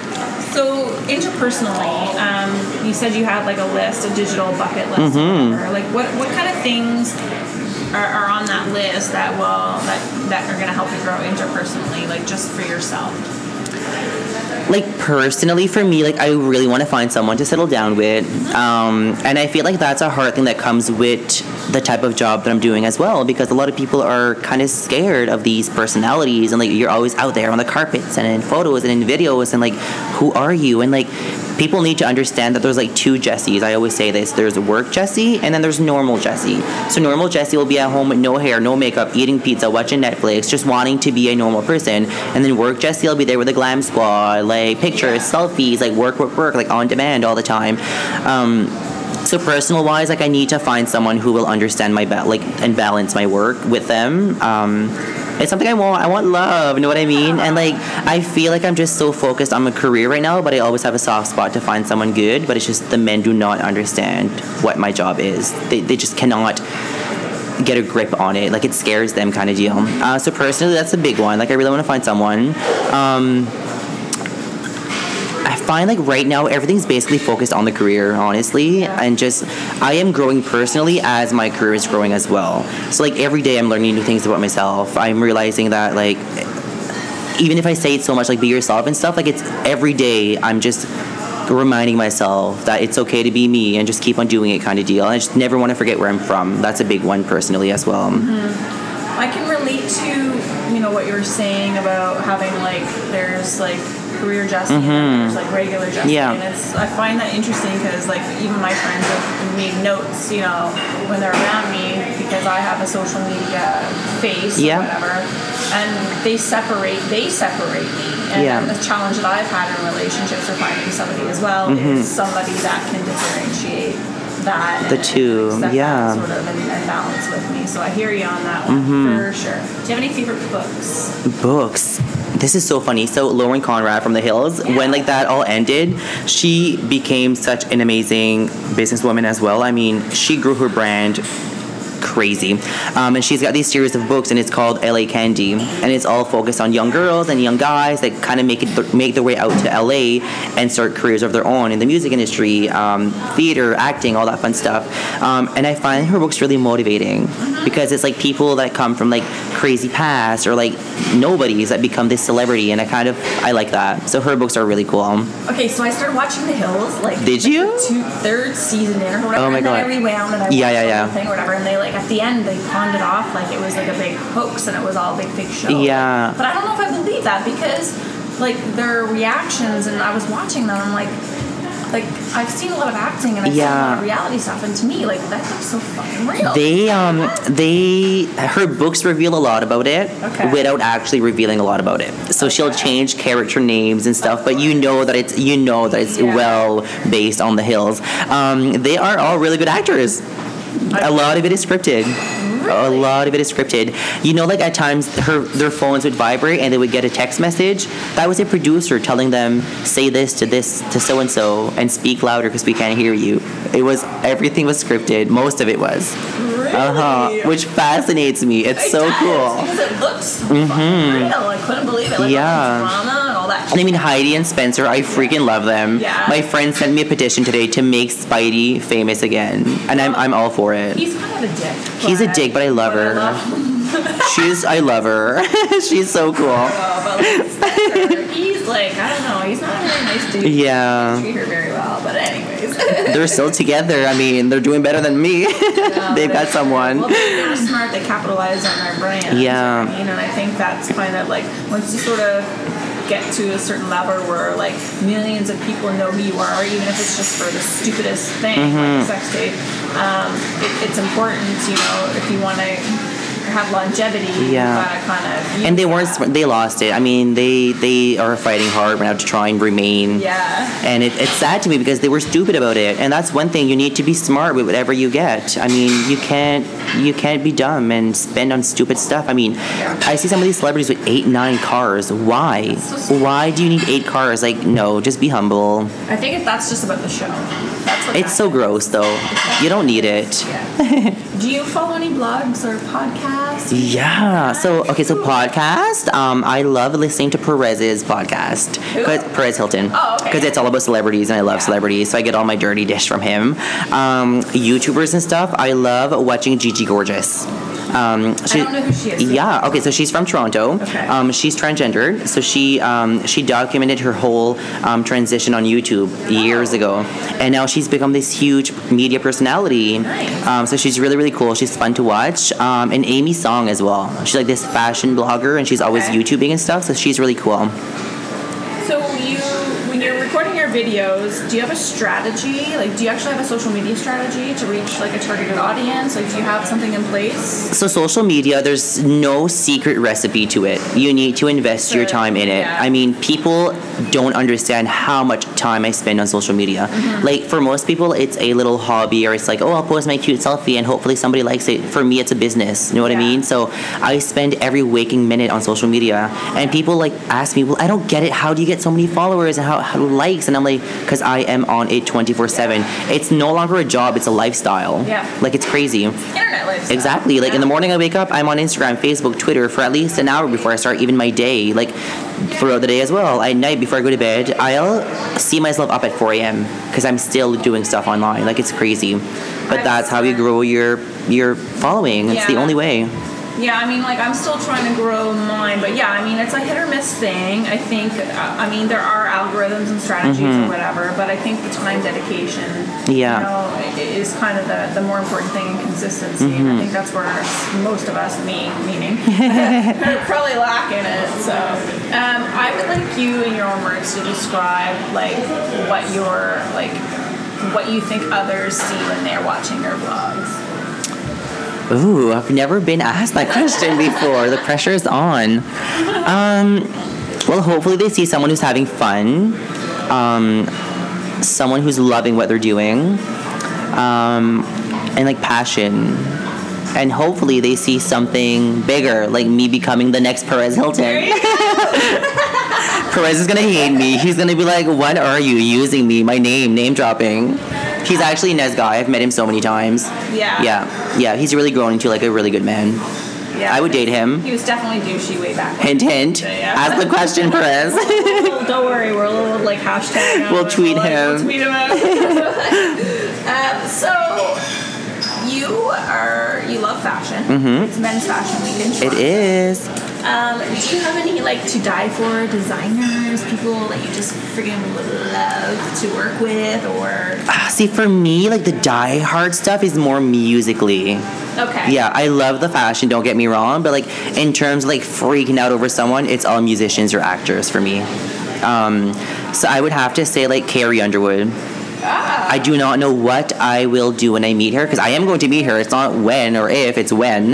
So interpersonally, um, you said you had like a list, a digital bucket list. Mm-hmm. Or like what what kind of things are, are on that list that will that that are going to help you grow interpersonally, like just for yourself? Like, personally, for me, like, I really want to find someone to settle down with. Um, and I feel like that's a hard thing that comes with the type of job that I'm doing as well, because a lot of people are kind of scared of these personalities, and like you're always out there on the carpets and in photos and in videos, and like, who are you? And like, people need to understand that there's like two Jessies. I always say this: there's work Jessie and then there's normal Jessie. So normal Jessie will be at home with no hair, no makeup, eating pizza, watching Netflix, just wanting to be a normal person. And then work Jessie will be there with a glam squad, like pictures, selfies, like work, work, work, like on demand all the time. Um, So personal wise, like I need to find someone who will understand my ba- like and balance my work with them. Um, it's something I want. I want love. You know what I mean? And like I feel like I'm just so focused on my career right now, but I always have a soft spot to find someone good. But it's just the men do not understand what my job is. They they just cannot get a grip on it. Like it scares them, kind of deal. Uh, so personally, that's a big one. Like I really want to find someone. Um, I find like right now everything's basically focused on the career, honestly, and just I am growing personally as my career is growing as well. So like every day I'm learning new things about myself. I'm realizing that like even if I say it so much like be yourself and stuff, like it's every day I'm just reminding myself that it's okay to be me and just keep on doing it kind of deal. I just never want to forget where I'm from. That's a big one personally as well. Mm-hmm. I can relate to, you know, what you were saying about having, like, there's, like, career Jessie mm-hmm. and there's, like, regular Jessie. Yeah. And it's, I find that interesting because, like, even my friends have made notes, you know, when they're around me because I have a social media face yeah. or whatever. And they separate, they separate me. And yeah. the challenge that I've had in relationships or finding somebody as well mm-hmm. is somebody that can differentiate that. The and, two, and yeah. sort of and, and balance with me. So I hear you on that one mm-hmm. for sure. Do you have any favorite books? Books. This is so funny. So Lauren Conrad from The Hills, yeah. when like that all ended, she became such an amazing businesswoman as well. I mean, she grew her brand crazy. Um, and she's got these series of books, and it's called L A Candy, and it's all focused on young girls and young guys that kind of make it th- make their way out to L A and start careers of their own in the music industry, um, theater, acting, all that fun stuff. Um, and I find her books really motivating because it's like people that come from like crazy past or like nobodies that become this celebrity, and I kind of I like that. So her books are really cool. Okay, so I started watching The Hills like did like you the two, third season in or whatever, oh my and God. then I rewound and I watched yeah, yeah, the yeah. whole thing or whatever, and they like at the end they pawned it off like it was like a big hoax and it was all a big fake show. Yeah. But I don't know if I believe that because like their reactions, and I was watching them, I'm like like I've seen a lot of acting and I've yeah. seen a lot of reality stuff, and to me like that looks so fucking real. They um they her books reveal a lot about it okay. without actually revealing a lot about it. So okay. she'll change character names and stuff, but you know that it's you know that it's yeah. well based on The Hills. Um, they are all really good actors. Okay. A lot of it is scripted. Really? A lot of it is scripted. You know, like at times her their phones would vibrate and they would get a text message. That was a producer telling them, say this to this to so and so and speak louder because we can't hear you. It was everything was scripted. Most of it was. Really? Uh huh. Which fascinates me. It's it so does, cool. Because it looks so mm-hmm. fucking real. I couldn't believe it. Like yeah. all the drama and all that. And I mean Heidi and Spencer, I freaking love them. Yeah. My friend sent me a petition today to make Spidey famous again, and I'm I'm all for it. He's kind of a dick. He's a dick, but I love but her. I love She's I love her. She's so cool. Oh, but like Spencer, he's like I don't know. He's not a very nice dude. Yeah. He treat her very well, but anyways. They're still together. I mean, they're doing better than me. No, They've got someone. Well, they were smart. They capitalized on their brand. Yeah. You know, I mean? And I think that's kind of like once you sort of get to a certain level where like millions of people know who you are, even if it's just for the stupidest thing mm-hmm. like a sex tape. Um, it, it's important, you know, if you want to have longevity. Yeah. You gotta kind of. And they weren't. That. They lost it. I mean, they they are fighting hard right now to try and remain. Yeah. And it, it's sad to me because they were stupid about it. And that's one thing. You need to be smart with whatever you get. I mean, you can't you can't be dumb and spend on stupid stuff. I mean, yeah. I see some of these celebrities with eight, nine cars. Why? So Why do you need eight cars? Like, no, just be humble. I think that's just about the show. That's what it's so is. gross, though. You don't need it. Yeah. Do you follow any blogs or podcasts? Yeah. So okay. So podcast. Um, I love listening to Perez's podcast. Who? Perez Hilton. Oh, okay. Because it's all about celebrities, and I love yeah. celebrities, so I get all my dirty dish from him. Um, YouTubers and stuff. I love watching Gigi Gorgeous. Um, she, I don't know who she is. Yeah. Okay. So she's from Toronto. Okay. Um, she's transgendered. So she um, she documented her whole um, transition on YouTube years oh. ago, and now she's become this huge media personality. Nice. Um, so she's really really cool. She's fun to watch. Um, and Amy Song as well. She's like this fashion blogger, and she's always okay. YouTubing and stuff. So she's really cool. So you, when you're recording your videos, do you have a strategy? Like, do you actually have a social media strategy to reach like a targeted audience? Like, do you have something in place? So social media, there's no secret recipe to it. You need to invest so, your time in it. Yeah. I mean, people don't understand how much time I spend on social media. Mm-hmm. Like, for most people, it's a little hobby, or it's like, oh, I'll post my cute selfie and hopefully somebody likes it. For me, it's a business. You know what yeah. I mean? So I spend every waking minute on social media. And people like ask me, well, I don't get it. How do you get so many followers and how, how likes? And I'm like, because I am on it twenty-four seven. It's no longer a job. It's a lifestyle. Yeah. Like, it's crazy. Internet lifestyle. Exactly. Like, yeah. in the morning I wake up, I'm on Instagram, Facebook, Twitter for at least an hour before I start even my day. Like, throughout the day as well. At night, before I go to bed, I'll see myself up at four a.m. because I'm still doing stuff online. Like, it's crazy. But that's how you grow your your following. It's yeah. the only way. Yeah, I mean, like, I'm still trying to grow mine, but yeah, I mean, it's a hit or miss thing. I think, uh, I mean, there are algorithms and strategies mm-hmm. or whatever, but I think the time dedication, yeah. you know, is kind of the, the more important thing in consistency. Mm-hmm. And I think that's where most of us, me, meaning, probably lack in it. So, um, I would like you, in your own words, to describe, like, what your, like, what you think others see when they're watching your vlogs. Ooh, I've never been asked that question before. The pressure is on. Um, well, hopefully they see someone who's having fun, um, someone who's loving what they're doing, um, and like passion. And hopefully they see something bigger, like me becoming the next Perez Hilton. Perez is gonna hate me. He's gonna be like, "What are you using me? My name, name dropping." He's actually a nice guy. I've met him so many times. Yeah. Yeah. Yeah. He's really grown into like a really good man. Yeah. I would date him. He was definitely douchey way back. Hint, hint. Yeah. Ask the question, Perez. Well, don't worry. We're a little like hashtag. We'll tweet we'll, like, him. We'll tweet him out. um, so you are you love fashion. Mm-hmm. It's Men's Fashion Week in Toronto. It is. Um, do you have any like to die for designers, people that you just friggin' would love to work with, or? Ah, see, for me, like the die-hard stuff is more musically. Okay. Yeah, I love the fashion. Don't get me wrong, but like in terms of like freaking out over someone, it's all musicians or actors for me. Um, so I would have to say like Carrie Underwood. Ah. I do not know what I will do when I meet her, because I am going to meet her. It's not when or if, it's when.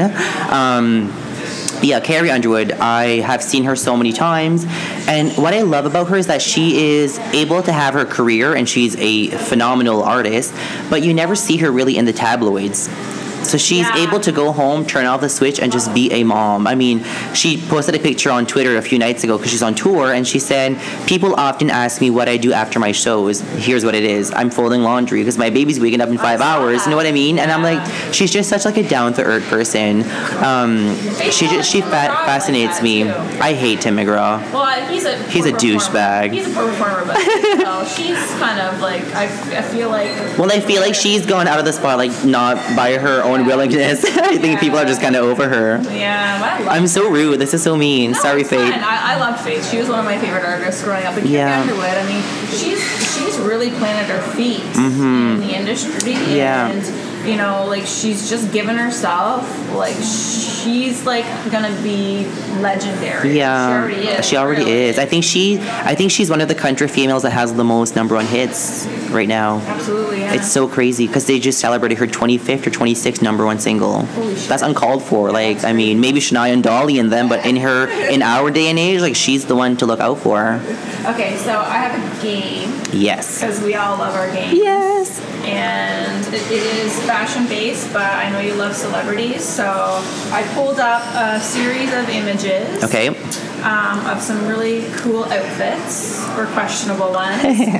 Um, yeah, Carrie Underwood, I have seen her so many times, and what I love about her is that she is able to have her career, and she's a phenomenal artist, but you never see her really in the tabloids. So she's yeah. able to go home, turn off the switch, and just be a mom. I mean, she posted a picture on Twitter a few nights ago because she's on tour, and she said, "People often ask me what I do after my shows. Here's what it is. I'm folding laundry because my baby's waking up in five hours." You know what I mean? And I'm like, she's just such like a down-to-earth person. Um, she just, she fa- fascinates me. I hate Tim McGraw. Well, he's a he's a douchebag. He's a poor performer, but you know, she's kind of like I, I feel like. Well, I feel like she's gone out of the spotlight not by her own willingness. I think people are just kind of over her. Yeah, but I love I'm so rude. This is so mean. No, Sorry, it's Faith. fine. I, I loved Faith. She was one of my favorite artists growing up. And Yeah. Carrie Underwood, I mean, she's she's really planted her feet Mm-hmm. in the industry. Yeah. And, you know, like, she's just given herself, like, she's, like, gonna be legendary. Yeah, She already is. She already really. is. I think she. I think she's one of the country females that has the most number one hits right now. Absolutely, yeah. It's so crazy because they just celebrated her twenty-fifth or twenty-sixth number one single. Holy shit. That's uncalled for. Like, I mean, maybe Shania and Dolly and them, but in her, in our day and age, like, she's the one to look out for. Okay, so I have a game. Yes. Because we all love our games. Yes. And it, it is fashion based, but I know you love celebrities, so I pulled up a series of images. Okay. Um, of some really cool outfits or questionable ones.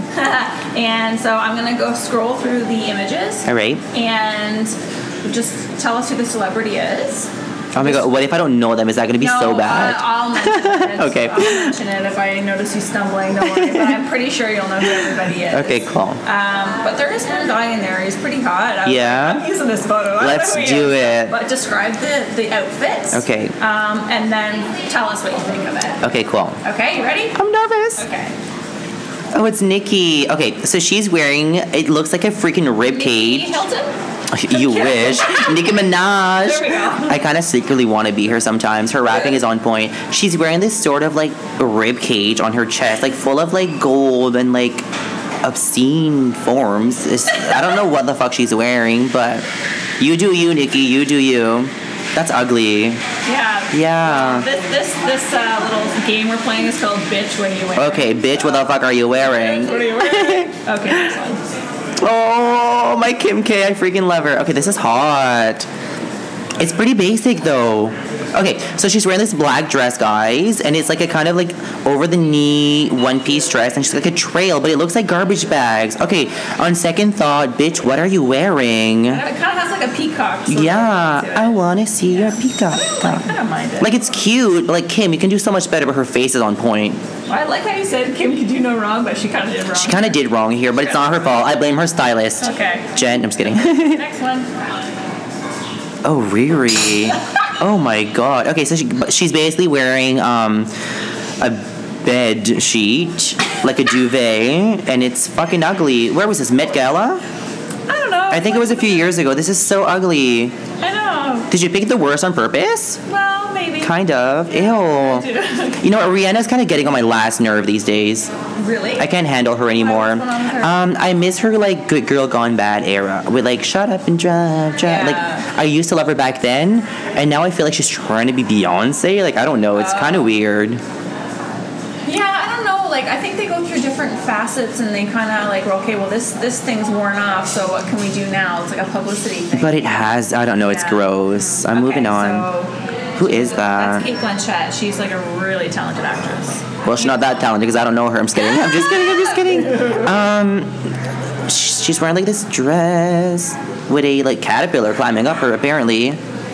And so I'm gonna go scroll through the images. All right. And just tell us who the celebrity is. Oh my god, what if I don't know them? Is that going to be no, so bad? Uh, I'll mention it. Okay. I'll mention it if I notice you stumbling. Don't worry. But I'm pretty sure you'll know who everybody is. Okay, cool. Um, but there is one guy in there. He's pretty hot. I was Yeah? like, I'm using this photo. I don't Let's know who he do is. it. But describe the, the outfits. Okay. Um, and then tell us what you think of it. Okay, cool. Okay, you ready? I'm nervous. Okay. Oh, it's Nikki. Okay, so she's wearing, it looks like a freaking rib Nikki cage. Hilton? You wish. Nicki Minaj. There we go. I kind of secretly want to be her sometimes. Her rapping is on point. She's wearing this sort of like rib cage on her chest, like full of like gold and like obscene forms. It's, I don't know what the fuck she's wearing, but you do you, Nikki. You do you. That's ugly. Yeah. Yeah. This this this uh, little game we're playing is called Bitch What Are You Wearing? Okay, bitch, what the fuck are you wearing? What are you wearing? Okay, next one. Oh, my Kim K, I freaking love her. Okay, this is hot. It's pretty basic though. Okay, so she's wearing this black dress, guys, and it's like a kind of like over the knee one piece dress, and she's like a trail, but it looks like garbage bags. Okay, on second thought, bitch, what are you wearing? It kind of has like a peacock. Sort Yeah, of to it. I wanna see your peacock. I don't mind it. Like, it's cute, but like, Kim, you can do so much better, but her face is on point. I like how you said Kim could do no wrong, but she kind of did wrong. She kind of did wrong here, but it's not her fault. I blame her stylist. Okay. Jen, I'm just kidding. Next one. Oh, Riri. Oh my god. Okay, so she, she's basically wearing um, a bed sheet, like a duvet, and it's fucking ugly. Where was this? Met Gala? I don't know. I think it was a few years ago. This is so ugly. I know. Did you pick the worst on purpose? Well, maybe. Kind of. Ew. You know what? Rihanna's kind of getting on my last nerve these days. Really? I can't handle her anymore. What's going on with her? Um, I miss her like Good Girl Gone Bad era with like Shut Up and Drive, Drive. Yeah. Like I used to love her back then, and now I feel like she's trying to be Beyonce. Like I don't know. It's Oh. kind of weird. Yeah, I don't know. Like, I think they go through different facets, and they kind of like, well, okay, well, this this thing's worn off, so what can we do now? It's like a publicity thing. But it has. I don't know. It's Yeah. gross. I'm Okay, moving on. So Who is that? That's Kate Blanchett. She's like a really talented actress. Well, she's not that talented because I don't know her. I'm just kidding. I'm just kidding. I'm just kidding. Um, sh- she's wearing like this dress with a like caterpillar climbing up her. Apparently,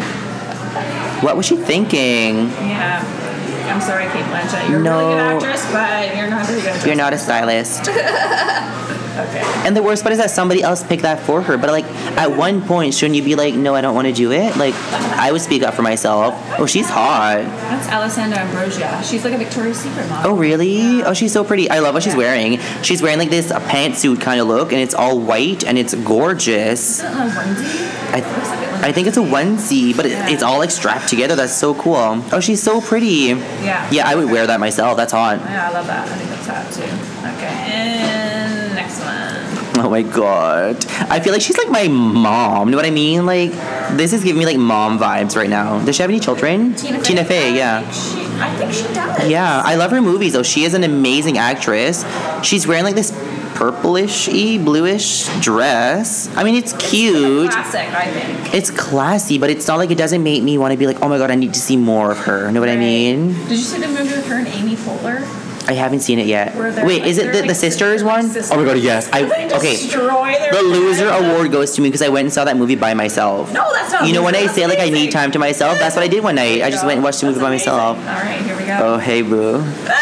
what was she thinking? Yeah. I'm sorry, Kate Blanchett. You're No. a really good actress, but you're not very good at You're not a stylist. Okay. And the worst part is that somebody else picked that for her. But like at one point, shouldn't you be like, no, I don't want to do it? Like I would speak up for myself. Oh, she's hot. That's Alessandra Ambrosia. She's like a Victoria's Secret model. Oh, really? Oh, she's so pretty. I love what she's wearing. She's wearing like this a pantsuit kind of look, and it's all white, and it's gorgeous. Is it a onesie? I, It looks like it looks I think it's a onesie, but it, Yeah. it's all like strapped together. That's so cool. Oh, she's so pretty. Yeah. Yeah, I would wear that myself. That's hot. Yeah, I love that. I think that's hot too. Okay, and next one. Oh my god. I feel like she's like my mom. You know what I mean? Like, this is giving me like mom vibes right now. Does she have any children? Tina Fey. Tina Fey, I yeah. think she, I think she does. Yeah, I love her movies though. She is an amazing actress. She's wearing like this purplish-y, bluish dress. I mean, it's cute. Classic, I think. It's classy, but it's not like it doesn't make me want to be like, oh my god, I need to see more of her. Know what I Right. mean? Did you see the movie with her and Amy Poehler? I haven't seen it yet. Where they're, Wait, like, is it they're, the, like, the sisters they're, like, one? sisters. Oh my god, yes. I They okay. destroy their The loser friends. award goes to me because I went and saw that movie by myself. No, that's not. You know when loser, I that's say like I need amazing. time to myself, that's what I did one night. I just went and watched the movie That's by myself. amazing. All right, here we go. Oh hey boo.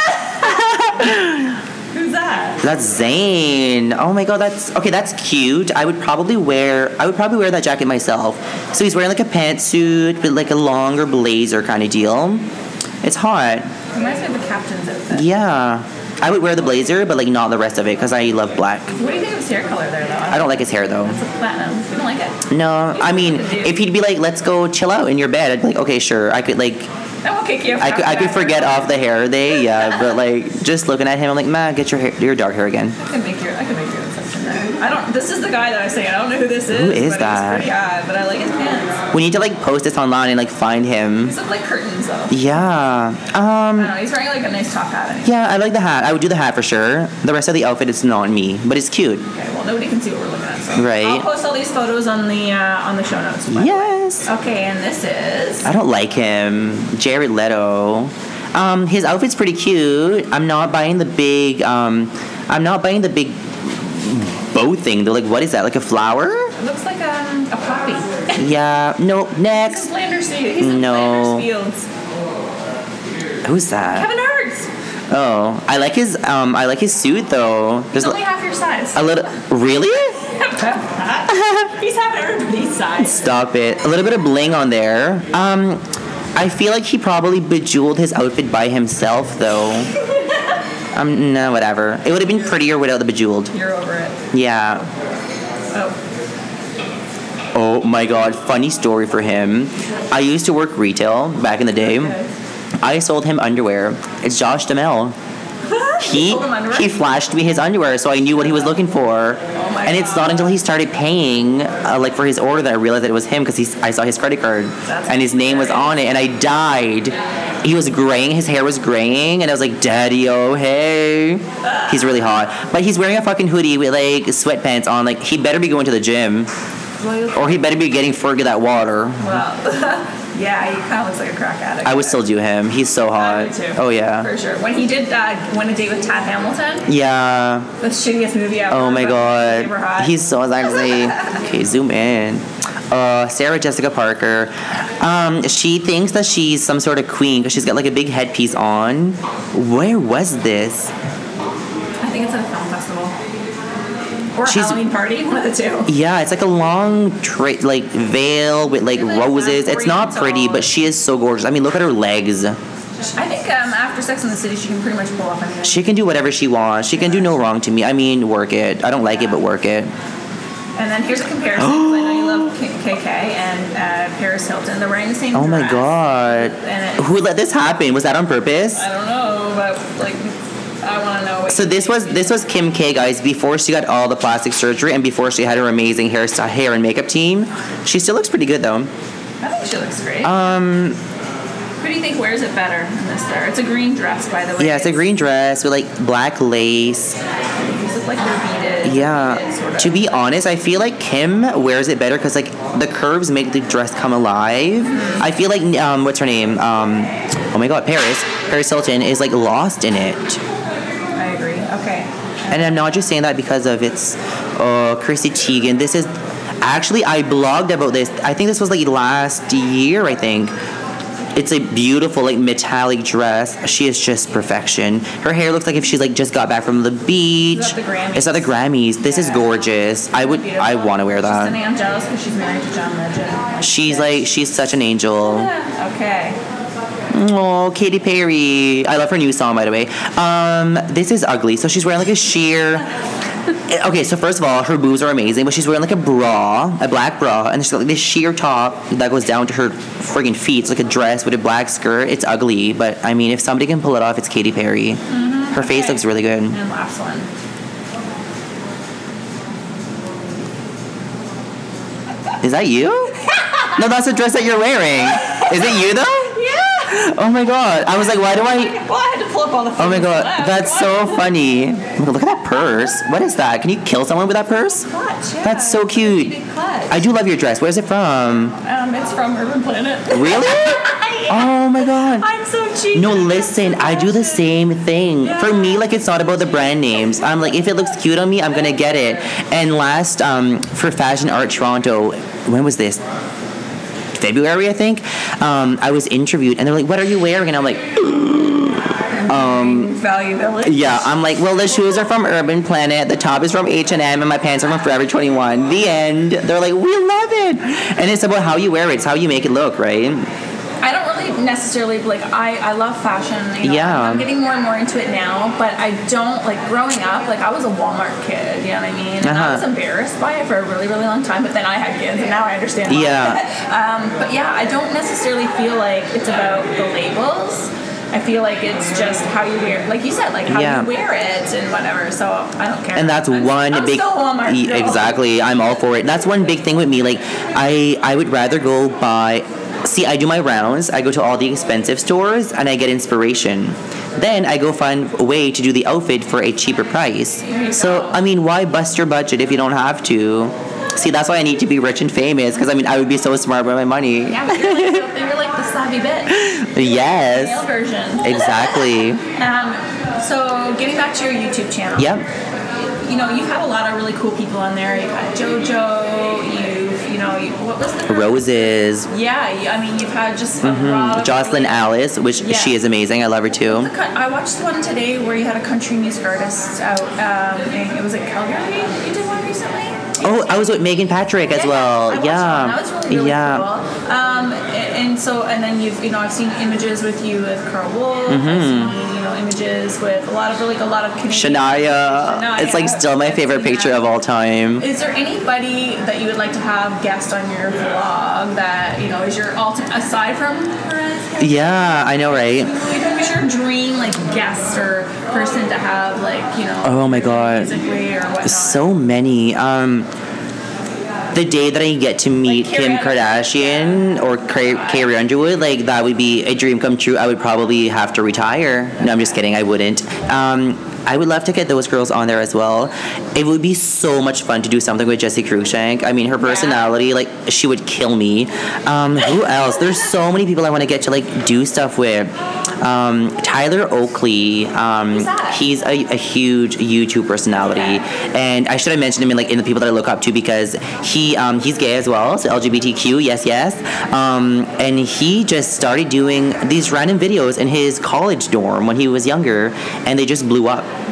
Who's that? That's Zayn. Oh my god, that's okay. That's cute. I would probably wear. I would probably wear that jacket myself. So he's wearing like a pantsuit with like a longer blazer kind of deal. It's hot. Reminds me of the captain's outfit. Yeah, I would wear the blazer, but like not the rest of it because I love black. What do you think of his hair color there, though? I don't like his hair though. It's a platinum. You don't like it? No, I mean, if he'd be like, "Let's go chill out in your bed," I'd be like, "Okay, sure." I could like, I won't kick you. I could, I could forget off the hair day, yeah. But like, just looking at him, I'm like, "Man, get your hair, your dark hair again." I can make your. I can make your exception there. I don't. This is the guy that I say. I don't know who this is. Who is but that? He's pretty odd, but I like his pants. We need to like post this online and like find him. These look like curtains, though. Yeah. I Um. don't know. He's wearing like a nice top hat. I think. Yeah, I like the hat. I would do the hat for sure. The rest of the outfit is not me, but it's cute. Okay. Well, nobody can see what we're looking at. So. Right. I'll post all these photos on the uh, on the show notes. by the way. Yes. Okay, and this is. I don't like him. Jared Leto. Um, his outfit's pretty cute. I'm not buying the big. Um, I'm not buying the big bow thing. Though, like, what is that? Like a flower? It looks like um, a poppy. Yeah. No. He's Next. in Flanders Fields. He's in No. Flanders Fields. Who's that? Kevin Hart. Oh, I like his. Um, I like his suit though. There's He's only half your size. a little. Really? He's half everybody's size. Stop it. A little bit of bling on there. Um, I feel like he probably bejeweled his outfit by himself, though. um, no, whatever. It would have been prettier without the bejeweled. You're over it. Yeah. Oh. Oh my god, funny story for him. I used to work retail back in the day. Okay. I sold him underwear. It's Josh Duhamel. He sold him underwear? he flashed me his underwear, so I knew what he was looking for. Oh my and it's God. not until he started paying, uh, like for his order, that I realized that it was him because I saw his credit card That's and his name was on it, and I died. He was graying, his hair was graying, and I was like, "Daddy, oh hey." He's really hot, but he's wearing a fucking hoodie with like sweatpants on. Like he better be going to the gym, or he better be getting Fergie that water. Well, yeah, he kind of looks like a crack addict. I would still do him. He's so I hot. would too. Oh yeah. For sure. When he did uh, Win a Date with Tad Hamilton, Yeah. the shittiest movie ever. Oh my but super god. hot. He's so sexy. Okay, zoom in. Uh, Sarah Jessica Parker. Um, she thinks that she's some sort of queen because she's got like a big headpiece on. Where was this? I think it's at a film festival. Or she's, Halloween party, one of the two. Yeah, it's like a long tra- like veil with like Really roses. It's not pretty, oriental. but she is so gorgeous. I mean, look at her legs. I think um, after Sex and the City, she can pretty much pull off anything. She can do whatever she wants. She can do no wrong to me. I mean, work it. I don't like it, but work it. And then here's a comparison, because I know you love K K and uh, Paris Hilton. They're wearing the same Oh my dress. god. And it, Who let this happen? Was that on purpose? I don't know, but like, I want to know. What So this was this was Kim K, guys, before she got all the plastic surgery and before she had her amazing hair hair and makeup team. She still looks pretty good though. I think she looks great. Um, Who do you think wears it better in this there? It's a green dress, by the way. yeah, it's a green dress with like black lace. These look like they're beaded. Yeah. beaded, sort of. To be honest, I feel like Kim wears it better because like the curves make the dress come alive. Mm-hmm. I feel like um, what's her name? Um, oh my god, Paris. Paris Hilton is like lost in it. I agree. Okay. And I'm not just saying that because of it's uh, Chrissy Teigen. This is actually I blogged about this. I think this was like last year. I think it's a beautiful like metallic dress. She is just perfection. Her hair looks like if she's like just got back from the beach. Is that the Grammys? It's at the Grammys. This is Yeah. gorgeous. I would. Beautiful. I want to wear She's that. sending I'm jealous because she's married to John Legend. She's like she's such an angel. Yeah, okay. Oh, Katy Perry. I love her new song, by the way. Um, this is ugly. So she's wearing like a sheer. Okay, so first of all, her boobs are amazing, but she's wearing like a bra, a black bra, and she's got like this sheer top that goes down to her friggin' feet. It's like a dress with a black skirt. It's ugly, but I mean, if somebody can pull it off, it's Katy Perry. Mm-hmm. Her face Okay. looks really good. And last one. Is that you? No, that's the dress that you're wearing. Is it you though? Yeah. Oh my god. I was like, why do I... Well, I had to pull up all the Oh my photos god, left. that's so funny. Oh my God, look at that purse. What is that? Can you kill someone with that purse? Clutch, yeah. That's so cute. Big clutch. I do love your dress. Where's it from? Um, it's from Urban Planet. Really? Oh my god. I'm so cheap. No, listen, I do the same thing. For me, like, it's not about the brand names. I'm like, if it looks cute on me, I'm gonna get it. And last, um, for Fashion Art Toronto, when was this? February, I think. Um, I was interviewed, and they're like, "What are you wearing?" And I'm like, Um, Value Village. "Yeah." I'm like, "Well, the shoes are from Urban Planet, the top is from H and M, and my pants are from Forever twenty-one." The end. They're like, "We love it," and it's about how you wear it. It's how you make it look, right? I don't really necessarily like. I, I love fashion. You know, Yeah. I'm getting more and more into it now, but I don't like growing up. Like I was a Walmart kid. You know what I mean? And I Uh-huh. was embarrassed by it for a really, really long time. But then I had kids, and now I understand. why. Yeah. um, but yeah, I don't necessarily feel like it's about the labels. I feel like it's just how you wear, like you said, like how Yeah. you wear it and whatever. So I don't care. And that's I'm, one I'm big still a Walmart E- girl. exactly. I'm all for it. That's one big thing with me. Like I I would rather go buy. See, I do my rounds. I go to all the expensive stores and I get inspiration. Then I go find a way to do the outfit for a cheaper price. So I mean, why bust your budget if you don't have to? See, that's why I need to be rich and famous because I mean I would be so smart with my money. Yeah, but you're like, the- you're like the savvy bitch. Male Yes, version. exactly. Um, so getting back to your YouTube channel. Yep. You know, you've had a lot of really cool people on there. You've had JoJo. You've, you know, you, what was the Roses. Yeah, you, I mean, you've had just a lot of Jocelyn really- Alice, which Yeah. she is amazing. I love her too. The co- I watched the one today where you had a country music artist out. Um, in, it was at Calgary. You did one recently. Oh, I was with Megan Patrick as Yeah, I well. watched Yeah. That, one. That was really, really yeah. cool. Um, and, and so, and then you've, you know, I've seen images with you with Carl Wolf. Mm-hmm. I've seen, you know, images with a lot of, like, a lot of Canadian. Shania. Shania. It's like still my I've favorite seen picture that. of all time. Is there anybody that you would like to have guest on your vlog that, you know, is your ultimate, aside from Perez? Yeah, I know, right? Who is your dream, like, guest or person to have, like, you know, Oh my god. musically or whatnot? So many. Um the day that I get to meet Like Kim Carrie Kardashian or Carrie Carrie Underwood, like that would be a dream come true. I would probably have to retire. No, I'm just kidding. I wouldn't. Um, I would love to get those girls on there as well. It would be so much fun to do something with Jessie Cruikshank. I mean, her personality, like, she would kill me. Um, who else? There's so many people I want to get to, like, do stuff with. Um, Tyler Oakley. Um, Who's that? he's a, a huge YouTube personality, and I should have mentioned him in like in the people that I look up to because he um, he's gay as well, so L G B T Q, yes, yes. Um, and he just started doing these random videos in his college dorm when he was younger, and they just blew up.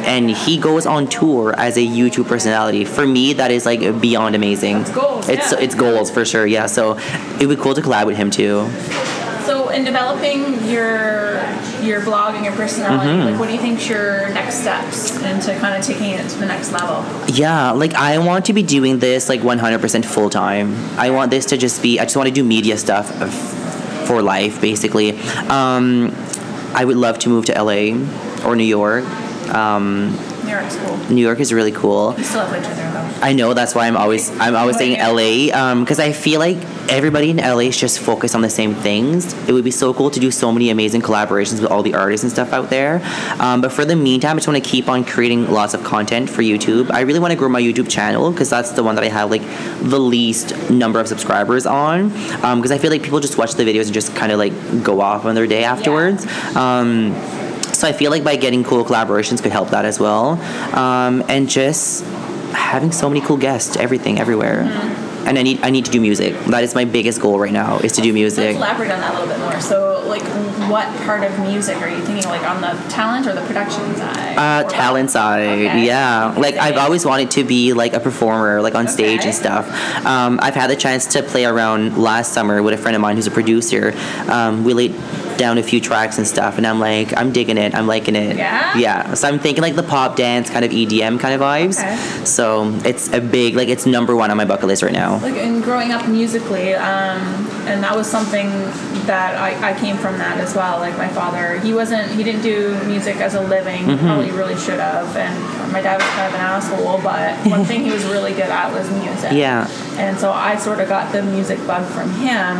and he goes on tour as a YouTube personality. For me, that is like beyond amazing. It's goals. It's yeah. it's goals for sure. Yeah. So it would be cool to collab with him too. So in developing your your vlog and your personality, Mm-hmm. like what do you think's your next steps into kind of taking it to the next level? Yeah, like I want to be doing this like one hundred percent full time. I want this to just be, I just want to do media stuff for life, basically. Um, I would love to move to L A or New York. Um, New York's cool. New York is really cool. You still have winter there though. I know, that's why I'm always I'm always saying L A, because um, I feel like everybody in L A is just focused on the same things. It would be so cool to do so many amazing collaborations with all the artists and stuff out there. Um, but for the meantime, I just want to keep on creating lots of content for YouTube. I really want to grow my YouTube channel because that's the one that I have like the least number of subscribers on. Because um, I feel like people just watch the videos and just kind of like go off on their day afterwards. Yeah. Um, so I feel like by getting cool collaborations could help that as well. Um, and just having so many cool guests, everything, everywhere. Mm-hmm. And I need I need to do music. That is my biggest goal right now, is to do music. Let's elaborate on that a little bit more. So, like, what part of music are you thinking? Like, on the talent or the production side? Uh, talent side, okay. yeah. Like, I've always wanted to be, like, a performer, like, on okay. stage and stuff. Um, I've had the chance to play around last summer with a friend of mine who's a producer. Um, we laid down a few tracks and stuff, and I'm like, I'm digging it. I'm liking it. Yeah? Yeah. So I'm thinking, like, the pop dance kind of E D M kind of vibes. Okay. So it's a big, like, it's number one on my bucket list right now. Like, in growing up musically, um, and that was something that I, I came from that as well. Like, my father, he wasn't, he didn't do music as a living, mm-hmm. probably really should have, and my dad was kind of an asshole, but one thing he was really good at was music. Yeah. And so I sort of got the music bug from him.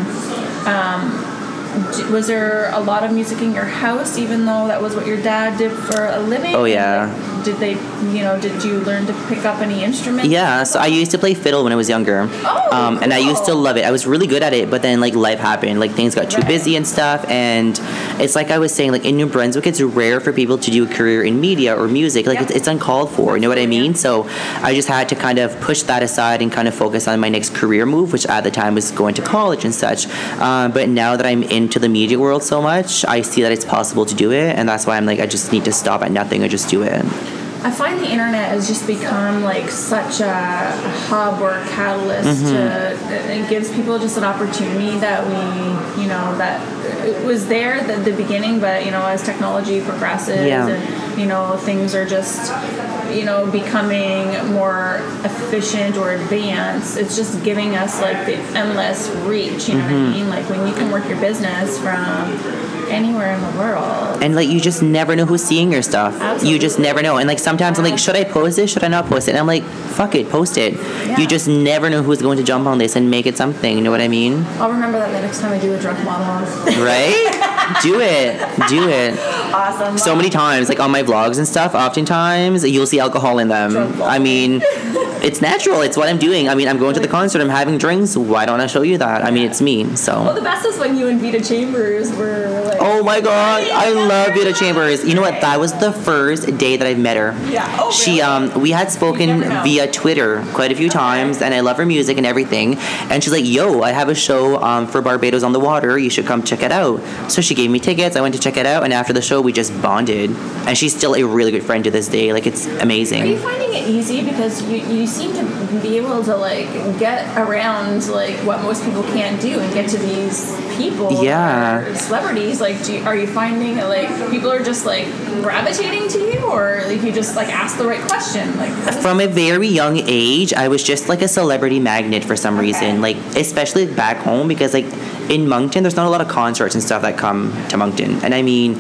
Um, was there a lot of music in your house, even though that was what your dad did for a living? Oh, yeah. Like, did they, you know, did you learn to pick up any instruments? Yeah, so I used to play fiddle when I was younger. Oh, um, cool. And I used to love it. I was really good at it, but then, like, life happened. Like, things got too right. busy and stuff, and it's like I was saying, like, in New Brunswick, it's rare for people to do a career in media or music. Like, yep. it's, it's uncalled for, you know what I mean? So I just had to kind of push that aside and kind of focus on my next career move, which at the time was going to college and such. Um, but now that I'm into the media world so much, I see that it's possible to do it, and that's why I'm like, I just need to stop at nothing and just do it. I find the internet has just become like such a hub or a catalyst mm-hmm. to, it gives people just an opportunity that we, you know, that it was there at the beginning, but, you know, as technology progresses yeah. and, you know, things are just, you know, becoming more efficient or advanced, it's just giving us like the endless reach, you know mm-hmm. what I mean? Like when you can work your business from anywhere in the world. And like you just never know who's seeing your stuff. Absolutely. You just never know. And like sometimes I'm like, should I post it? Should I not post it? And I'm like, fuck it, post it. Yeah. You just never know who's going to jump on this and make it something. You know what I mean? I'll remember that the next time I do a drunk monologue. Right? Do it. Do it. Awesome. So many times, like on my vlogs and stuff, oftentimes you'll see alcohol in them. I mean, it's natural. It's what I'm doing. I mean, I'm going to the concert. I'm having drinks. Why don't I show you that? I mean, it's me. So. Well, the best is when you and Vita Chambers were like. Oh my God, I love Vita Chambers. You know what? That was the first day that I've met her. Yeah. Oh, really? She, um, we had spoken via Twitter quite a few times, and I love her music and everything. And she's like, "Yo, I have a show um, for Barbados on the Water. You should come check it out." So she gave me tickets. I went to check it out, and after the show, we just bonded. And she's still a really good friend to this day. Like, it's amazing. Are you finding it easy because you you seem to be able to like get around like what most people can't do and get to these people? Yeah. Or celebrities. Like, do you, are you finding that like people are just like gravitating to you, or like you just like ask the right question? Like from a very young age, I was just like a celebrity magnet for some okay. reason. Like especially back home, because like in Moncton, there's not a lot of concerts and stuff that come to Moncton, and I mean.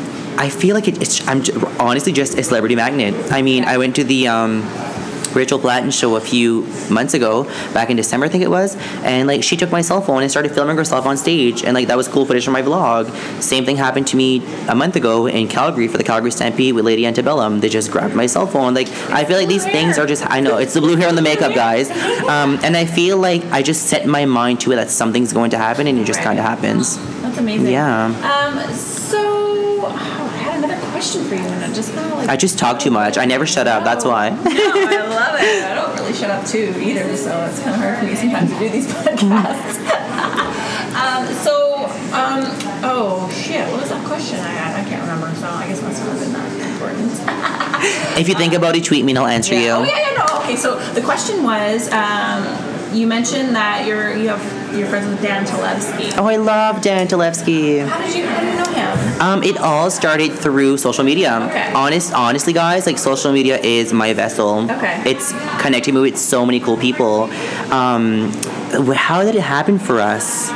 I feel like it, it's. I'm honestly just a celebrity magnet. I mean, I went to the um, Rachel Platten show a few months ago, back in December, I think it was, and like she took my cell phone and started filming herself on stage, and like that was cool footage from my vlog. Same thing happened to me a month ago in Calgary for the Calgary Stampede with Lady Antebellum. They just grabbed my cell phone. Like I feel like these things are just. I know it's the blue hair and the makeup, guys, um, and I feel like I just set my mind to it that something's going to happen, and it just kind of happens. That's amazing. Yeah. Um. So. Question for you, and I just kind of like. I just talk too much. I never shut up. That's why. No, I love it. I don't really shut up too either, so it's kind of hard for me sometimes to do these podcasts. um, so, um, oh shit, what was that question I had? I can't remember. So I guess must not have been that important. If you think about it, tweet me and I'll answer yeah. you. Oh yeah, yeah, no. Okay, so the question was, um, you mentioned that you're you have you're friends with Dan Talevsky. Oh, I love Dan Talevsky. How did you how did you know him? Um, it all started through social media. Okay. Honest, honestly, guys, like social media is my vessel. Okay. It's connecting me with so many cool people. Um, how did it happen for us?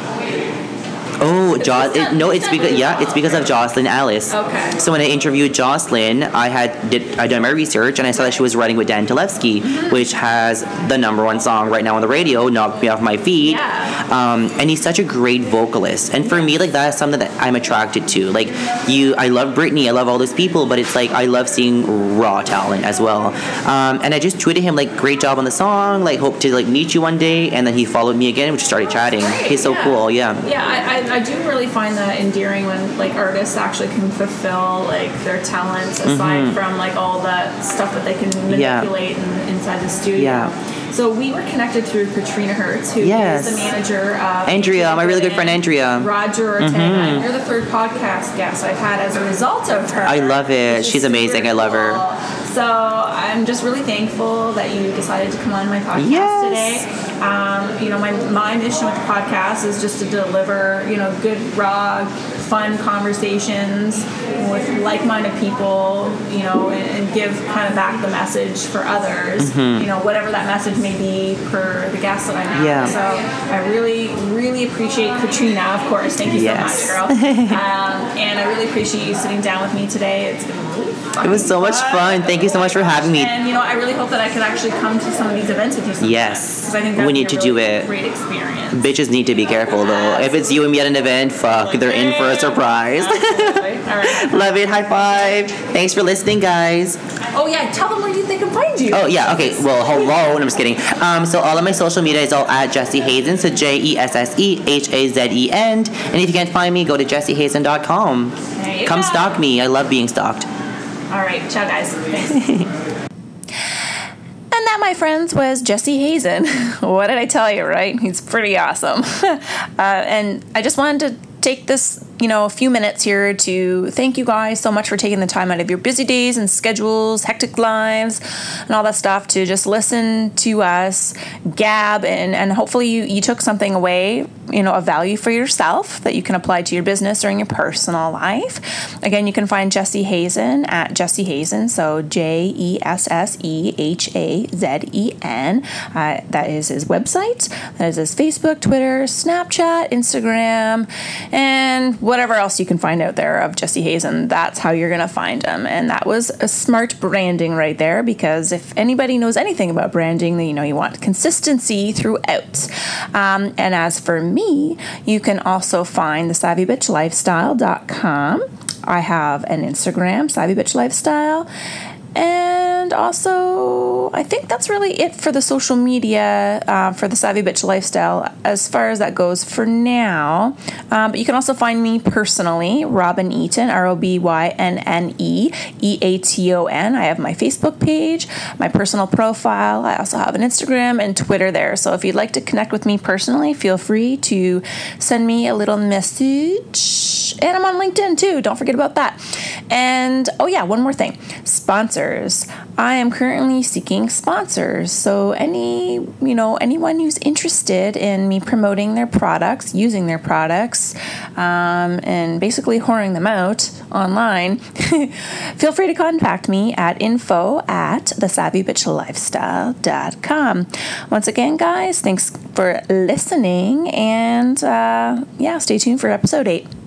Oh, jo- it, no, it's because yeah, it's because of Jocelyn Alice. Okay. So when I interviewed Jocelyn, I had did I done my research and I saw that she was writing with Dan Talevsky, mm-hmm. which has the number one song right now on the radio, "Knock Me Off My Feet." Yeah. Um, and he's such a great vocalist, and for me, like that's something that I'm attracted to. Like you, I love Britney, I love all those people, but it's like I love seeing raw talent as well. Um, and I just tweeted him like, "Great job on the song. Like hope to like meet you one day." And then he followed me again, we just started chatting. Great, He's so yeah. cool. Yeah. Yeah, I, I I do really find that endearing when like artists actually can fulfill like their talents aside mm-hmm. from like all that stuff that they can manipulate yeah. in, inside the studio. Yeah. So we were connected through Katrina Hertz, who yes. is the manager of Andrea, my really good friend Andrea. Roger Ortega. Mm-hmm. And you're the third podcast guest I've had as a result of her. I love it. She's amazing. I love her. Cool. So I'm just really thankful that you decided to come on my podcast yes. today. Um, you know, my my mission with the podcast is just to deliver, you know, good, raw, fun conversations with like-minded people, you know, and, and give kind of back the message for others, mm-hmm. you know, whatever that message may be per the guests that I have. Yeah. So I really, really appreciate Katrina, of course. Thank you yes. so much, girl. um, and I really appreciate you sitting down with me today. It's been really fun. It was so much fun. Thank you so much for having me. And, you know, I really hope that I could actually come to some of these events with you sometime. Yes. Because I think that we would need be to a do really it. great experience. Bitches need to be careful though. If it's you and me at an event, fuck, they're in for a surprise. Absolutely. All right. Love it. High five. Thanks for listening, guys. Oh yeah, tell them where you they can find you. Oh yeah. Okay. Well, hello. And I'm just kidding. Um, so all of my social media is all at Jessie Hazen. So J E S S E H A Z E N. And if you can't find me, go to jessie hazen dot com. There you Come go. stalk me. I love being stalked. All right. Ciao, guys. Thanks. And that, my friends, was Jesse Hazen. What did I tell you, right? He's pretty awesome. uh, and I just wanted to take this, you know, a few minutes here to thank you guys so much for taking the time out of your busy days and schedules, hectic lives, and all that stuff to just listen to us gab, and, and hopefully you, you took something away, you know, of value for yourself that you can apply to your business or in your personal life. Again, you can find Jesse Hazen at Jesse Hazen, so J E S S E H A Z E N. Uh, that is his website. That is his Facebook, Twitter, Snapchat, Instagram, and whatever else you can find out there of Jesse Hazen. That's how you're going to find him. And that was a smart branding right there, because if anybody knows anything about branding, then you know you want consistency throughout. Um, and as for me, you can also find the savvy bitch lifestyle dot com. I have an Instagram, Savvy Bitch Lifestyle. And also, I think that's really it for the social media uh, for the Savvy Bitch Lifestyle as far as that goes for now. Um, but you can also find me personally, Robyn Eaton, R O B Y N N E E A T O N. I have my Facebook page, my personal profile. I also have an Instagram and Twitter there. So if you'd like to connect with me personally, feel free to send me a little message. And I'm on LinkedIn too. Don't forget about that. And oh yeah, one more thing. Sponsors. I am currently seeking sponsors. So any, you know, anyone who's interested in me promoting their products, using their products, um, and basically whoring them out online, feel free to contact me at info at the savvy bitch lifestyle dot com. Once again, guys, thanks for listening, and uh, yeah, stay tuned for episode eight.